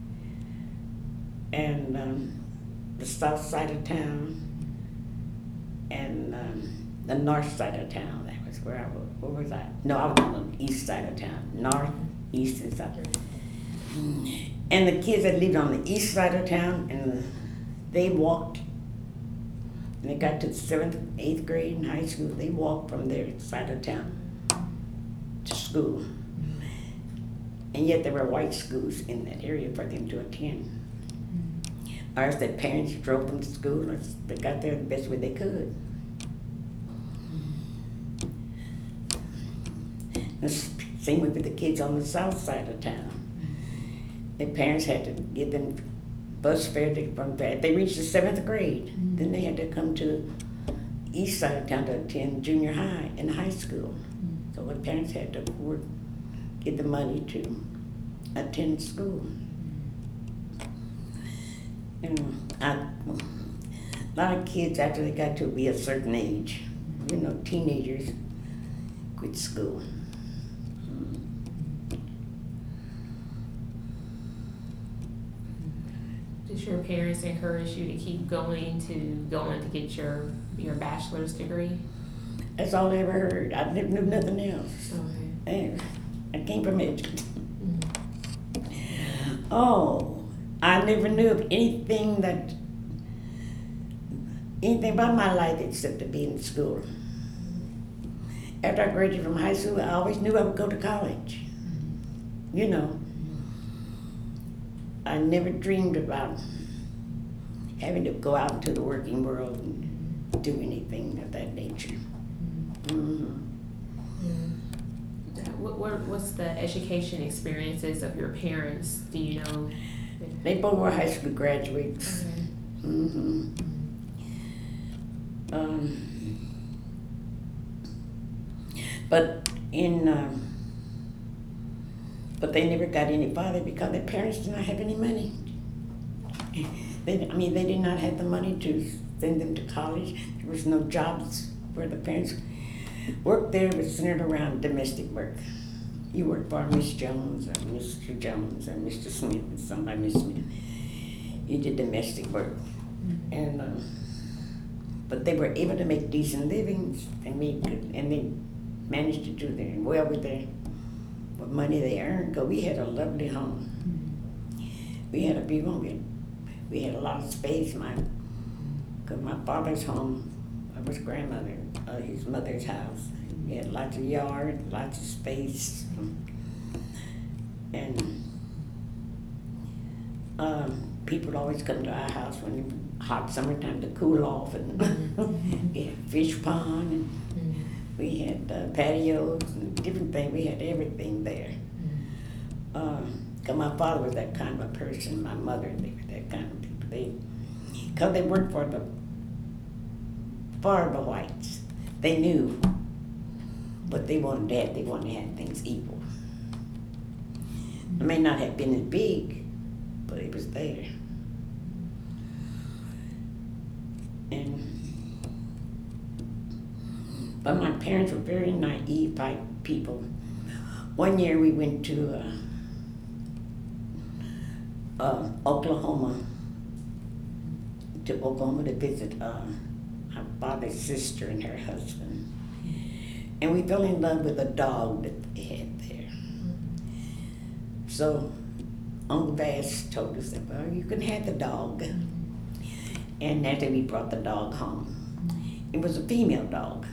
and um, the south side of town, and um, the north side of town. That was where I was. Where was I? No, I was on the east side of town. North, east, and south. And the kids that lived on the east side of town, and the, they walked. And they got to the seventh, eighth grade in high school. They walked from their side of town to school. And yet there were white schools in that area for them to attend. Or if their parents drove them to school, or they got there the best way they could. The same way with the kids on the south side of town. Their parents had to give them bus fare to, from that. They reached the seventh grade. Mm-hmm. Then they had to come to the east side of town to attend junior high and high school. Mm-hmm. So the parents had to work, get the money to attend school. And I, a lot of kids, after they got to be a certain age, you know, teenagers, quit school. Did your parents encourage you to keep going to going to get your your bachelor's degree? That's all I ever heard. I never knew nothing else. Okay. I came from Edgerton. Mm-hmm. Oh, I never knew of anything that anything about my life except to be in school. After I graduated from high school, I always knew I would go to college. You know. I never dreamed about having to go out into the working world and do anything of that nature. Mm-hmm. Yeah. What, what, what's the education experiences of your parents? Do you know? They both were high school graduates. Okay. Mm-hmm. Um, but in um, But they never got any farther because their parents did not have any money. They, I mean, they did not have the money to send them to college. There was no jobs where the parents worked there. It was centered around domestic work. You worked for Miss Jones or Mister Jones or Mister Smith and somebody, Miss Smith. You did domestic work. And, uh, but they were able to make decent livings and made good, and they managed to do their well with their what money they earned, because we had a lovely home. Mm-hmm. We had a big home. We had, we had a lot of space. My, because my father's home, I was grandmother, uh, his mother's house. We had lots of yard, lots of space, and um, people would always come to our house when it was hot summertime to cool off, and mm-hmm. we had fish pond, and mm-hmm. we had uh, patios and different things. We had everything there. Mm-hmm. Um, cause my father was that kind of a person. My mother, they were that kind of people. They, cause they worked for the for the whites. They knew what they wanted to have. They wanted to have things equal. It may not have been as big, but it was there. And but my parents were very naive type people. One year we went to uh, uh, Oklahoma, to Oklahoma to visit uh, my father's sister and her husband. And we fell in love with a dog that they had there. So Uncle Bass told us that, well, you can have the dog. And after we brought the dog home, it was a female dog.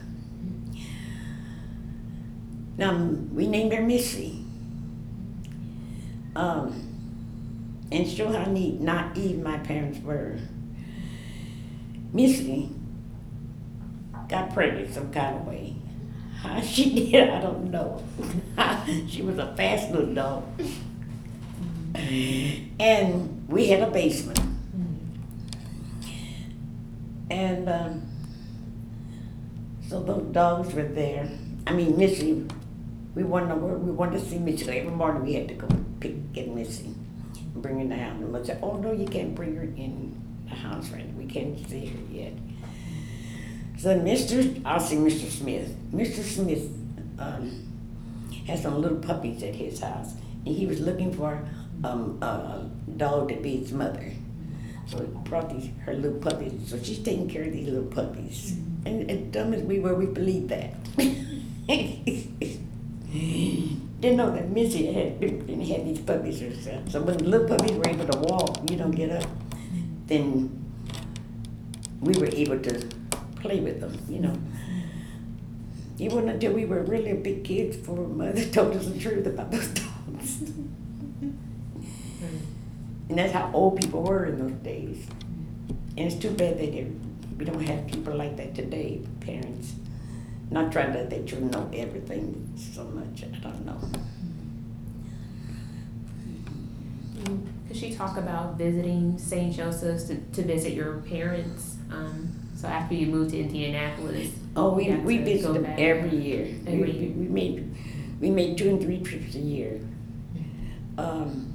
Now, we named her Missy. Um, and show how neat, naive my parents were. Missy got pregnant some kind of way. How she did, I don't know. She was a fast little dog. And we had a basement. And um, so those dogs were there. I mean, Missy, we wanted to, we wanted to see Missy. Every morning we had to go pick, get Missy and bring her in the house. And we'd say, oh no, you can't bring her in the house right now. We can't see her yet. So Mister, I'll see Mister Smith. Mister Smith um, had some little puppies at his house. And he was looking for um, a dog to be his mother. So he brought these, her little puppies. So she's taking care of these little puppies. And as dumb as we were, we believed that. Didn't know that Missy had, had these puppies herself. So when the little puppies were able to walk, you don't get up, then we were able to play with them, you know. It wasn't until we were really big kids before Mother told us the truth about those dogs. And that's how old people were in those days. And it's too bad that they, we don't have people like that today, parents. Not trying to let their children know everything so much, I don't know. Could she talk about visiting Saint Joseph's to, to visit your parents? Um, so after you moved to Indianapolis. Oh, we, you got we to visit go them back every year. Every we, year. we made we made two and three trips a year. Um,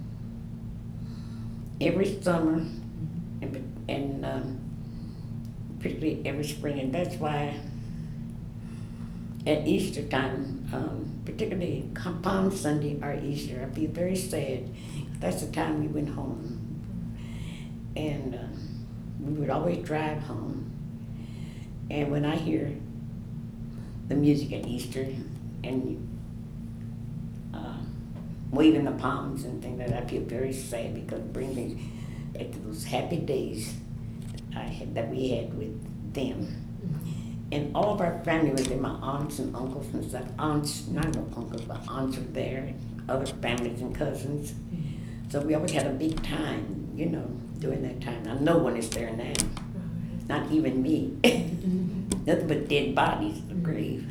every summer and, and um, particularly every spring, and that's why at Easter time, um, particularly Palm Sunday or Easter, I feel very sad. That's the time we went home, and uh, we would always drive home. And when I hear the music at Easter and uh, waving the palms and things like that, I feel very sad because it brings me back to those happy days I had, that we had with them. And all of our family was there, my aunts and uncles and stuff. Aunts, not no uncles, but aunts were there, other families and cousins. So we always had a big time, you know, during that time. Now no one is there now, not even me. Nothing but dead bodies in the grave.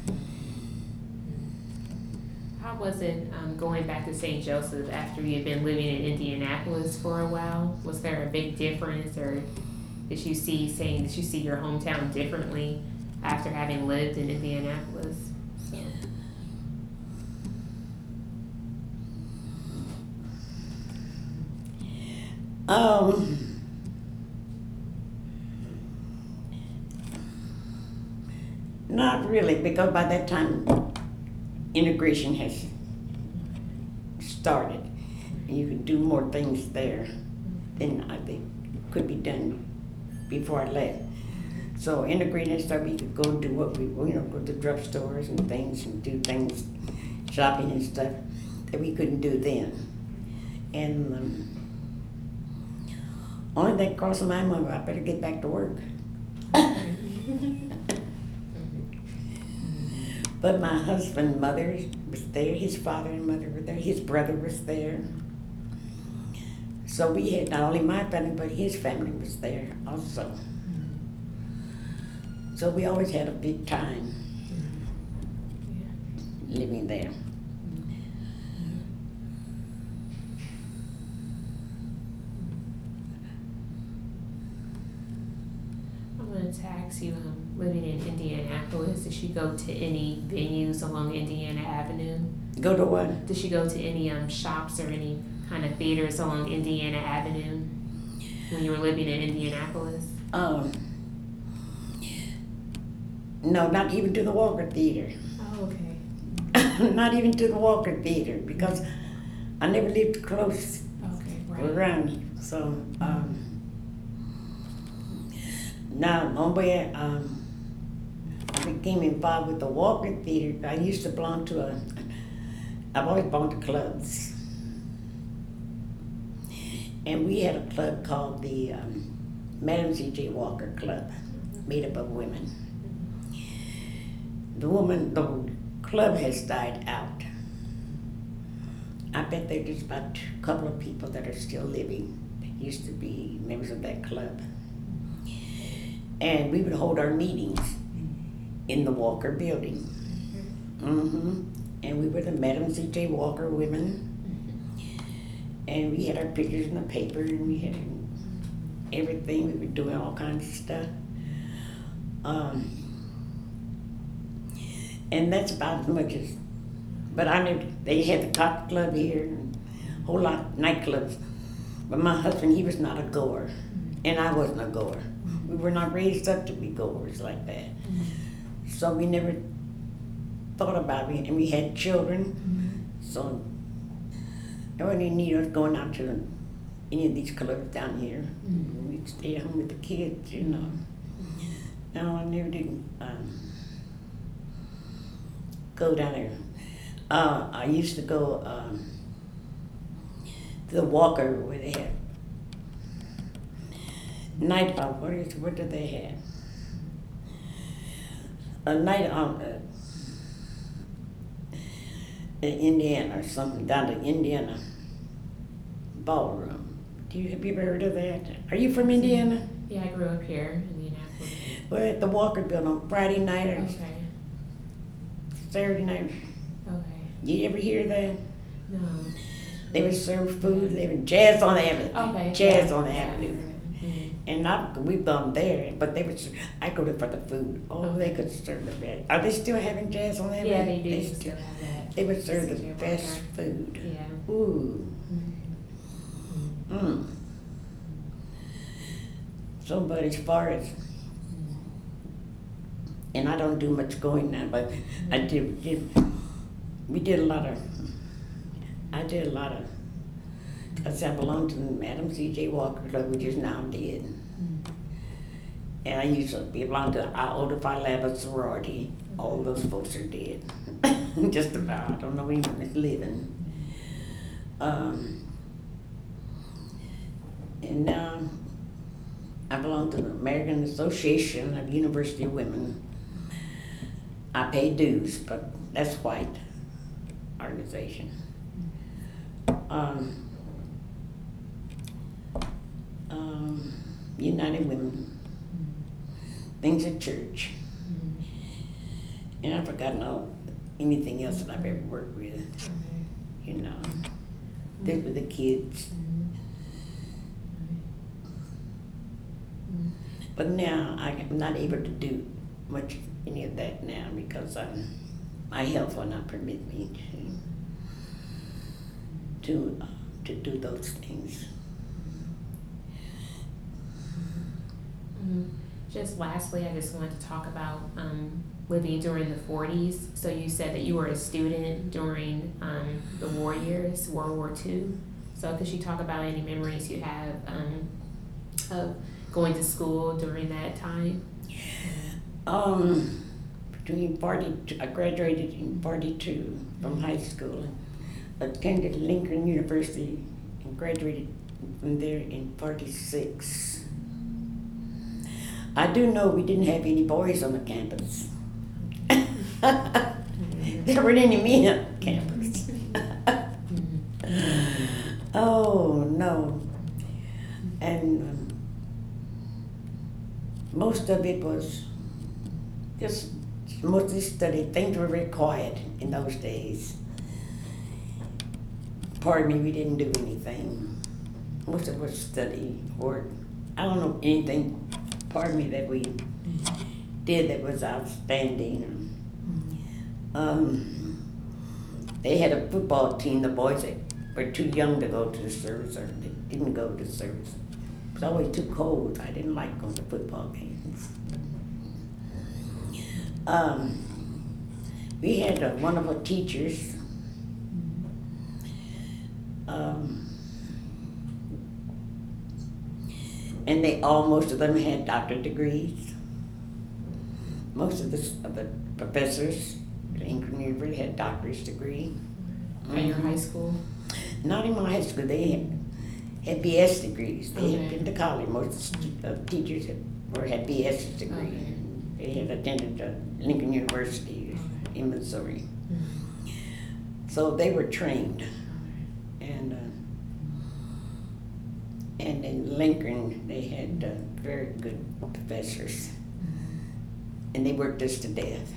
How was it um, going back to Saint Joseph after you had been living in Indianapolis for a while? Was there a big difference, or did you see saying did you see your hometown differently after having lived in Indianapolis? So. Um, not really, because by that time integration has started. And you could do more things there than I think could be done before I left. So integrating and stuff, we could go do what we, you know, go to drugstores and things and do things, shopping and stuff that we couldn't do then. And um, only thing crossing my mind, I better get back to work. But my husband's mother was there, his father and mother were there, his brother was there. So we had not only my family, but his family was there also. So we always had a big time living there. I'm going to ask you, um, living in Indianapolis, did she go to any venues along Indiana Avenue? Go to what? Did she go to any um, shops or any kind of theaters along Indiana Avenue when you were living in Indianapolis? Um, no, not even to the Walker Theater. Oh, okay. Not even to the Walker Theater, because I never lived close Okay, right. around here. So, um, now, one way um, I became involved with the Walker Theater, I used to belong to a, I've always belonged to clubs. And we had a club called the um, Madam C J Walker Club, made up of women. The woman, the club has died out. I bet there's just about a couple of people that are still living that used to be members of that club. And we would hold our meetings in the Walker building. Mm-hmm. And we were the Madam C J Walker women. And we had our pictures in the paper, and we had everything. We were doing all kinds of stuff. Um, and that's about as much as, but I knew they had the Cotton Club here, and a whole lot of nightclubs. But my husband, he was not a goer, and I wasn't a goer. We were not raised up to be goers like that. So we never thought about it, and we had children, so there wasn't any need of us going out to any of these clubs down here. Mm-hmm. We'd stay at home with the kids, you know. No, I never did um, go down there. Uh, I used to go um, to the Walker where they had night. Uh, what is what did they have? A night on uh, in Indiana or something down to Indiana Ballroom. Do you have you ever heard of that? Are you from Indiana? Yeah, I grew up here in Indianapolis. We're at the Walker Building on Friday night or Okay. Saturday night. Okay. You ever hear that? No. They would serve food. They would jazz on the avenue. Okay. Jazz yeah. on the Yeah. avenue. Mhm. And I, we bummed there, but they would. I go there for the food. Oh, they could serve the best. Are they still having jazz on the avenue? Yeah, they do They still still. have that. They would serve the Still best there. food. Yeah. Ooh. Mhm. Mm. So, but as far as, and I don't do much going now, but I did, did we did a lot of, I did a lot of, because I belonged to the Madam C J Walker Club, which is now dead. And I used to belong to Iota Phi Lambda sorority. All those folks are dead. Just about. I don't know anyone that's living. Um, and now I belong to the American Association of University Women. I pay dues, but that's white organization. Um, um, United Women. Things at church. And I've forgotten all, anything else that I've ever worked with. You know. This with the kids. But now I'm not able to do much any of that now because um, my health will not permit me to to, uh, to do those things. Mm-hmm. Just lastly, I just wanted to talk about um, living during the forties. So you said that you were a student during um, the war years, World War Two. So could you talk about any memories you have um, of going to school during that time? Um, between forty, I graduated in forty-two from high school, attended Lincoln University, and graduated from there in forty-six. I do know we didn't have any boys on the campus. There weren't any men on campus. Oh, no. And um, most of it was just mostly study. Things were very quiet in those days. Pardon me, we didn't do anything. Most of it was study, work. I don't know anything, pardon me, that we did that was outstanding. Um, they had a football team, the boys that were too young to go to the service, or they didn't go to the service. It was always too cold. I didn't like going to football games. Um, we had uh, wonderful teachers. Um, and they all, most of them had doctorate degrees. Most of the, of the professors at Lincoln University had doctorate degree. At your high school? Not in my high school. They had, had B S degrees. They Okay. had been to college. Most of the uh, teachers had, or had B S degrees. Okay. They had attended uh, Lincoln University in Missouri. So they were trained. and uh, and in Lincoln they had uh, very good professors, and they worked us to death.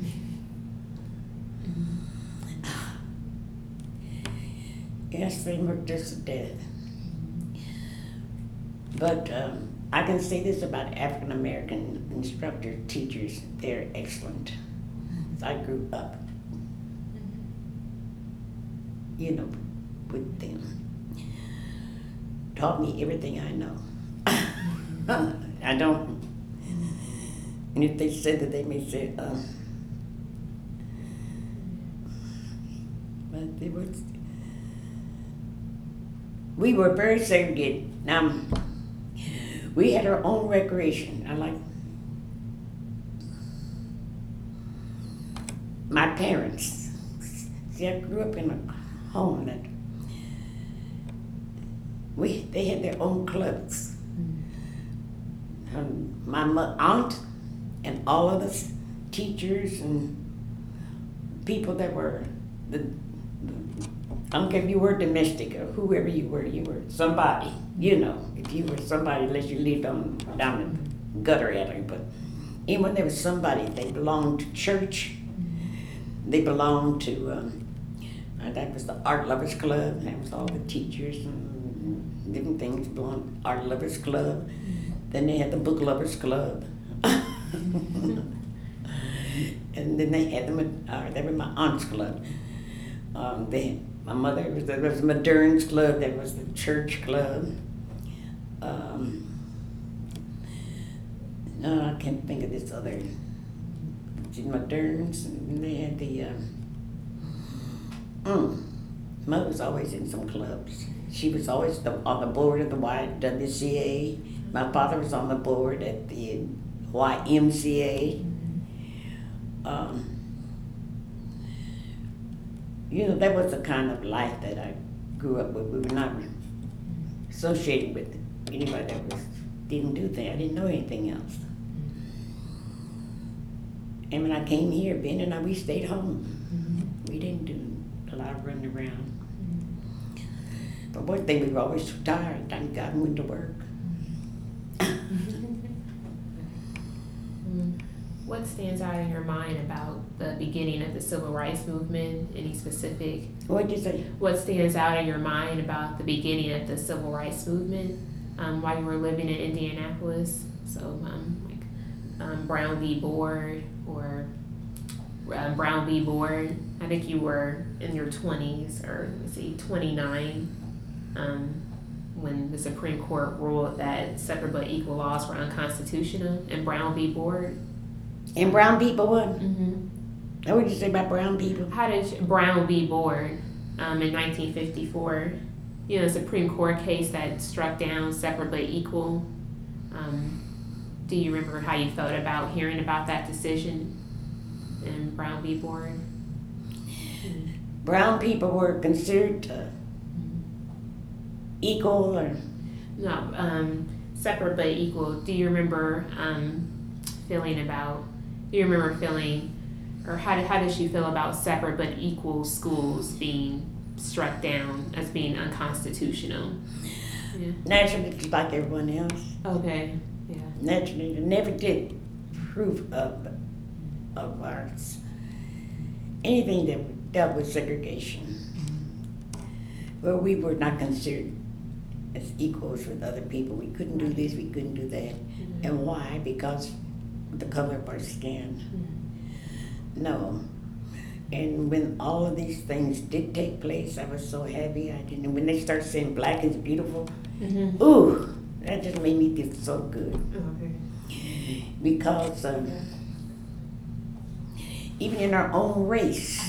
Yes, they worked us to death. But um, I can say this about African American instructor teachers: they're excellent. I grew up, you know, with them. Taught me everything I know. I don't. And if they said that, they may say, um, but they were. We were very segregated. Now, we had our own recreation. I like my parents. See, I grew up in a home that we they had their own clubs. Um, my mo- aunt and all of us teachers and people that were the, the I don't care if you were domestic or whoever you were, you were somebody, you know, if you were somebody, unless you lived on down the gutter alley, but even when there was somebody, they belonged to church, they belonged to, um, uh, that was the Art Lovers Club, that was all the teachers and different things belonged to Art Lovers Club. Then they had the Book Lovers Club. And then they had them, uh, that was my aunt's club. Um, they had, my mother, was, there was the Modern's Club, there was the church club. Um, no, I can't think of this other. The Moderns, and they had the, um, mm, Mother was always in some clubs. She was always the, on the board of the Y W C A. My father was on the board at the Y M C A. Um, you know, that was the kind of life that I grew up with. We were not associated with anybody that was, didn't do that. I didn't know anything else. And when I came here, Ben and I, we stayed home. Mm-hmm. We didn't do a lot of running around. Mm-hmm. But one thing, we were always too tired. Thank God we went to work. What stands out in your mind about the beginning of the civil rights movement? Any specific? What'd you say? What stands out in your mind about the beginning of the civil rights movement um, while you were living in Indianapolis? So, um, like um, Brown v. Board or um, Brown v. Board. I think you were in your twenties, or let's see, twenty-nine, um, when the Supreme Court ruled that separate but equal laws were unconstitutional, and Brown v. Board. And brown people what? Mm-hmm. What would you say about brown people? How did Brown v. Board um, in nineteen fifty-four, you know, Supreme Court case that struck down separate but equal? Um, do you remember how you felt about hearing about that decision in Brown v. Board? Brown people were considered uh, equal, or no, um, separate but equal. Do you remember um, feeling about? Do you remember feeling, or how did how did you feel about separate but equal schools being struck down as being unconstitutional? Yeah. Naturally, just like everyone else. Okay. Yeah. Naturally, they never did proof of of ours anything that dealt with segregation. Well, we were not considered as equals with other people. We couldn't do this, we couldn't do that. Mm-hmm. And why? Because of the color of our skin. Mm-hmm. No. And when all of these things did take place, I was so happy. I didn't. When they started saying black is beautiful, mm-hmm. ooh, that just made me feel so good. Okay. Because um, even in our own race,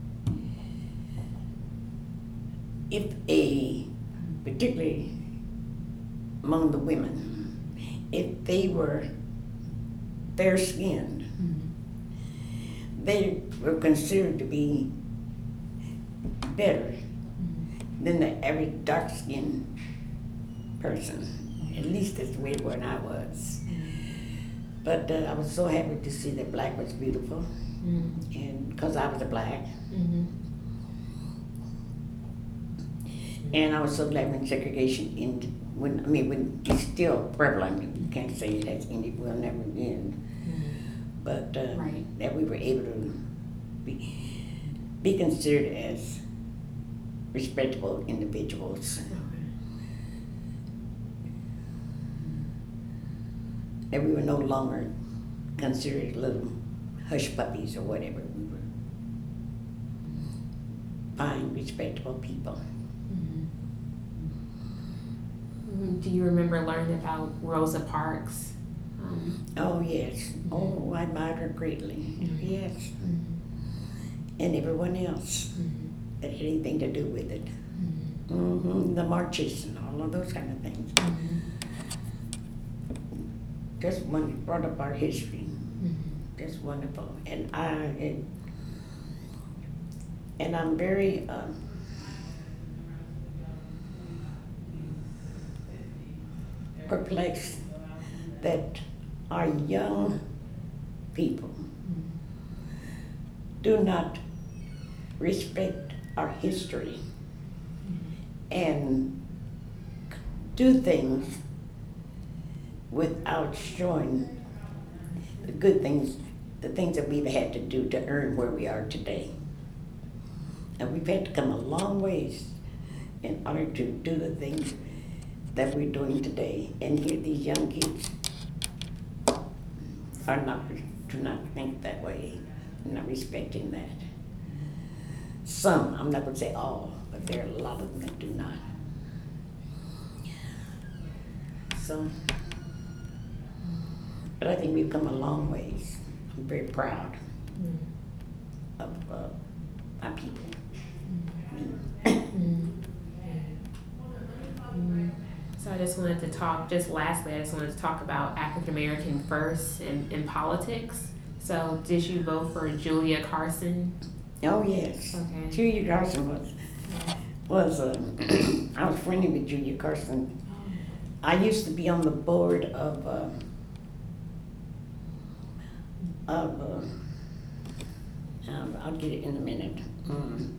if a, particularly among the women, if they were fair skinned, mm-hmm. they were considered to be better mm-hmm. than the average dark skinned person. At least that's the way when I was. Mm-hmm. But uh, I was so happy to see that black was beautiful, mm-hmm. and because I was a black. Mm-hmm. And I was so glad when segregation ended, when, I mean, when it's still prevalent, you can't say it has ended, will never end. Mm-hmm. But uh, Right. that we were able to be, be considered as respectable individuals. Okay. That we were no longer considered little hush puppies or whatever. We were fine, respectable people. Mm-hmm. Mm-hmm. Do you remember learning about Rosa Parks? Um, Oh, yes. Oh, I admired her greatly. Mhm. Yes. mm-hmm. And everyone else Mm-hmm. that had anything to do with it. Mm-hmm. hmm The marches and all of those kind of things. Mm-hmm. Just one brought up our history. Mm-hmm. Just wonderful. And I, it, and I'm very, um, perplexed that our young people do not respect our history and do things without showing the good things, the things that we've had to do to earn where we are today. And we've had to come a long ways in order to do the things that we're doing today. And here these young kids are not, do not think that way, not respecting that. Some, I'm not gonna say all, but there are a lot of them that do not. So, but I think we've come a long ways. I'm very proud Mm-hmm. of uh, our people. Mm-hmm. Mm-hmm. So I just wanted to talk, just lastly, I just wanted to talk about African American first in, in politics. So did you vote for Julia Carson? Oh, yes. Okay. Julia Carson was, was uh, I was friendly with Julia Carson. I used to be on the board of, uh, of, uh, um, I'll get it in a minute. Mm.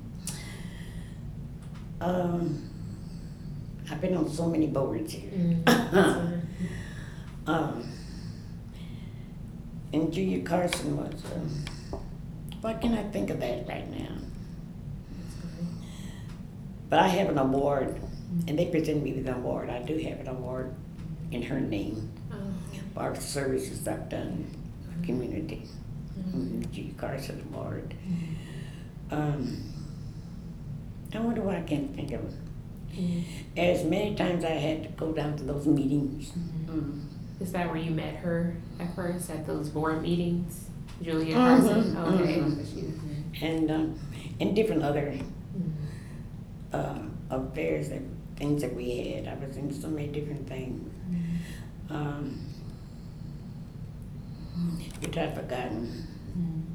Um, I've been on so many boards here. Mm-hmm. um, and Julia Carson was, uh, why can't I think of that right now? But I have an award, and they presented me with an award. I do have an award in her name Oh. for our services I've done for the community. Mm-hmm. Julia Carson Award. Um, I wonder why I can't think of it. Mm-hmm. As many times I had to go down to those meetings. Mm-hmm. Mm. Is that where you met her at first, at those board meetings? Julia Mhm, Carson? Okay. mhm. So she- mhm. And um, and different other Mhm. uh, affairs and things that we had. I was in so many different things. Um, which I've forgotten. Mhm.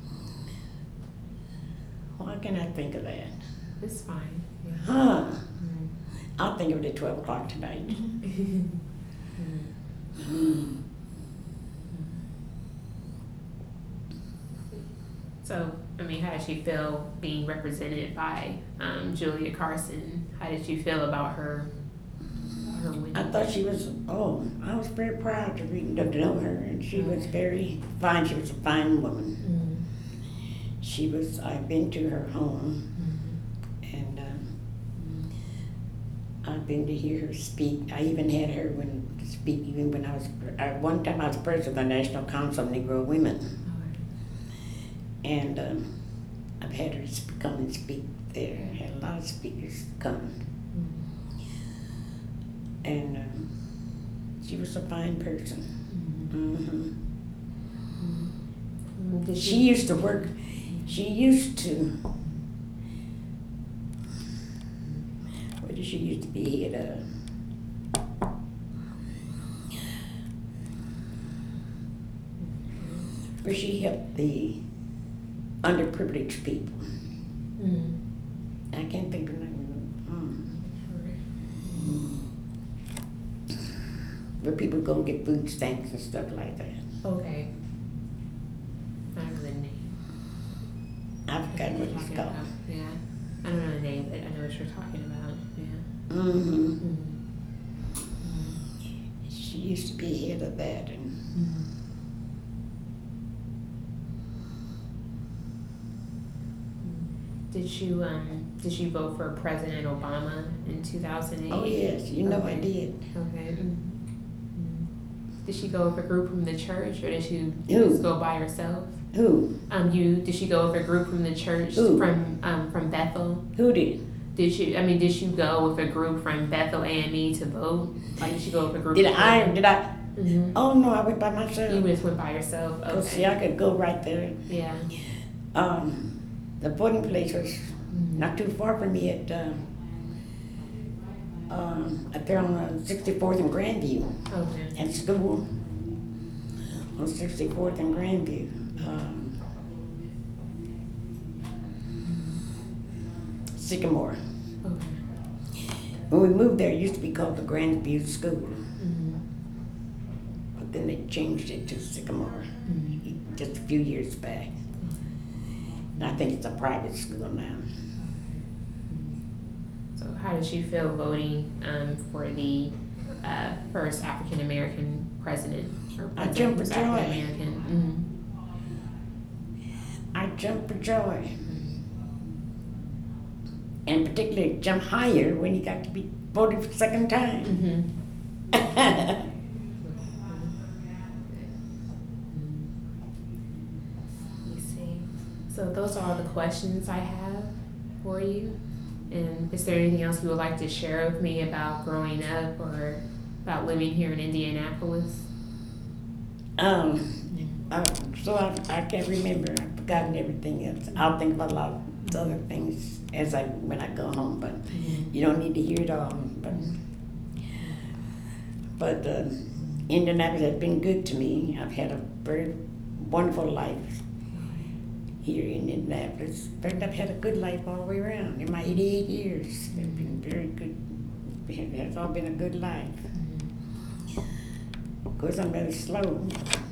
Why can I think of that? It's fine. Yeah. Huh. Mhm. I'll think of it at twelve o'clock tonight. Mhm. Mm. So, I mean, how did you feel being represented by um, Julia Carson? How did you feel about her? Her winning? I thought she was, oh, I was very proud to read to know her, and she was very fine. She was a fine woman. Mhm. She was, I've been to her home, Mhm. and um, I've been to hear her speak. I even had her when speak, even when I was, I, one time I was president of the National Council of Negro Women, and um, I've had her sp- come and speak there. I had a lot of speakers come, and um, she was a fine person. Mhm. hmm Mhm. Did She used to work, she used to, where did she used to be at a, where she helped the underprivileged people. Mhm. I can't think of her name. Mm. Where people go and get food stamps and stuff like that. Okay. I don't know the name. I forgot what it's Talking called. about- Yeah. I don't know the name, but I know what you're talking about. Yeah. Mm-hmm. Mm-hmm. She used to be head of that, and Mm-hmm. Did you um did you vote for President Obama in two thousand eight? oh yes, you know I Okay. did. Okay. Mm. Did she go with a group from the church, or did she Who? just go by herself? Who? Um, you did she go with a group from the church Who? from um from Bethel? Who did? Did you? I mean, did you go with a group from Bethel A M E to vote? Like, did you go with a group? Did of I? people? Did I? Mhm. Oh no, I went by myself. You just went by yourself. Cause see, Okay. I could go right there. Yeah. Um, the voting place was Mhm. not too far from me at uh, um, up there on uh, sixty-fourth and Grandview Okay. at school on sixty-fourth and Grandview. Um, Sycamore. Okay. When we moved there, it used to be called the Grandview School, Mhm. but then they changed it to Sycamore Mhm. just a few years back. And I think it's a private school now. So, how did you feel voting um for the uh, first African American president? Or I president jumped who's for joy. African American. Mm-hmm. I jumped for joy. And particularly jump higher when he got to be voted for the second time. Mm-hmm. Let me see. So those are all the questions I have for you. And is there anything else you would like to share with me about growing up or about living here in Indianapolis? um, uh, so I, I can't remember. I've forgotten everything else. I'll think about a lot of other things as I when I go home, but you don't need to hear it all. But but uh, Indianapolis has been good to me. I've had a very wonderful life here in Indianapolis. In fact, I've had a good life all the way around. In my eighty-eight years, it's been very good. It has all been a good life. Of course, I'm very slow.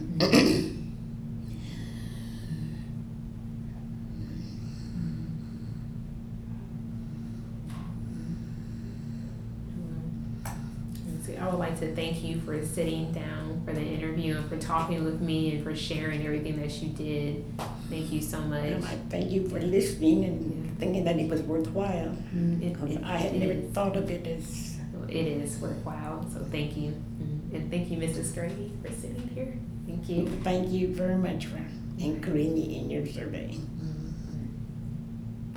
I would like to thank you for sitting down for the interview and for talking with me and for sharing everything that you did. Thank you so much. And I thank you for listening and Yeah. thinking that it was worthwhile. Mm, it- Because it- I had it never is. thought of it as. It is worthwhile, so thank you. Mm, And thank you, Missus Grady, for sitting here. Thank you. Thank you very much for including me in your survey.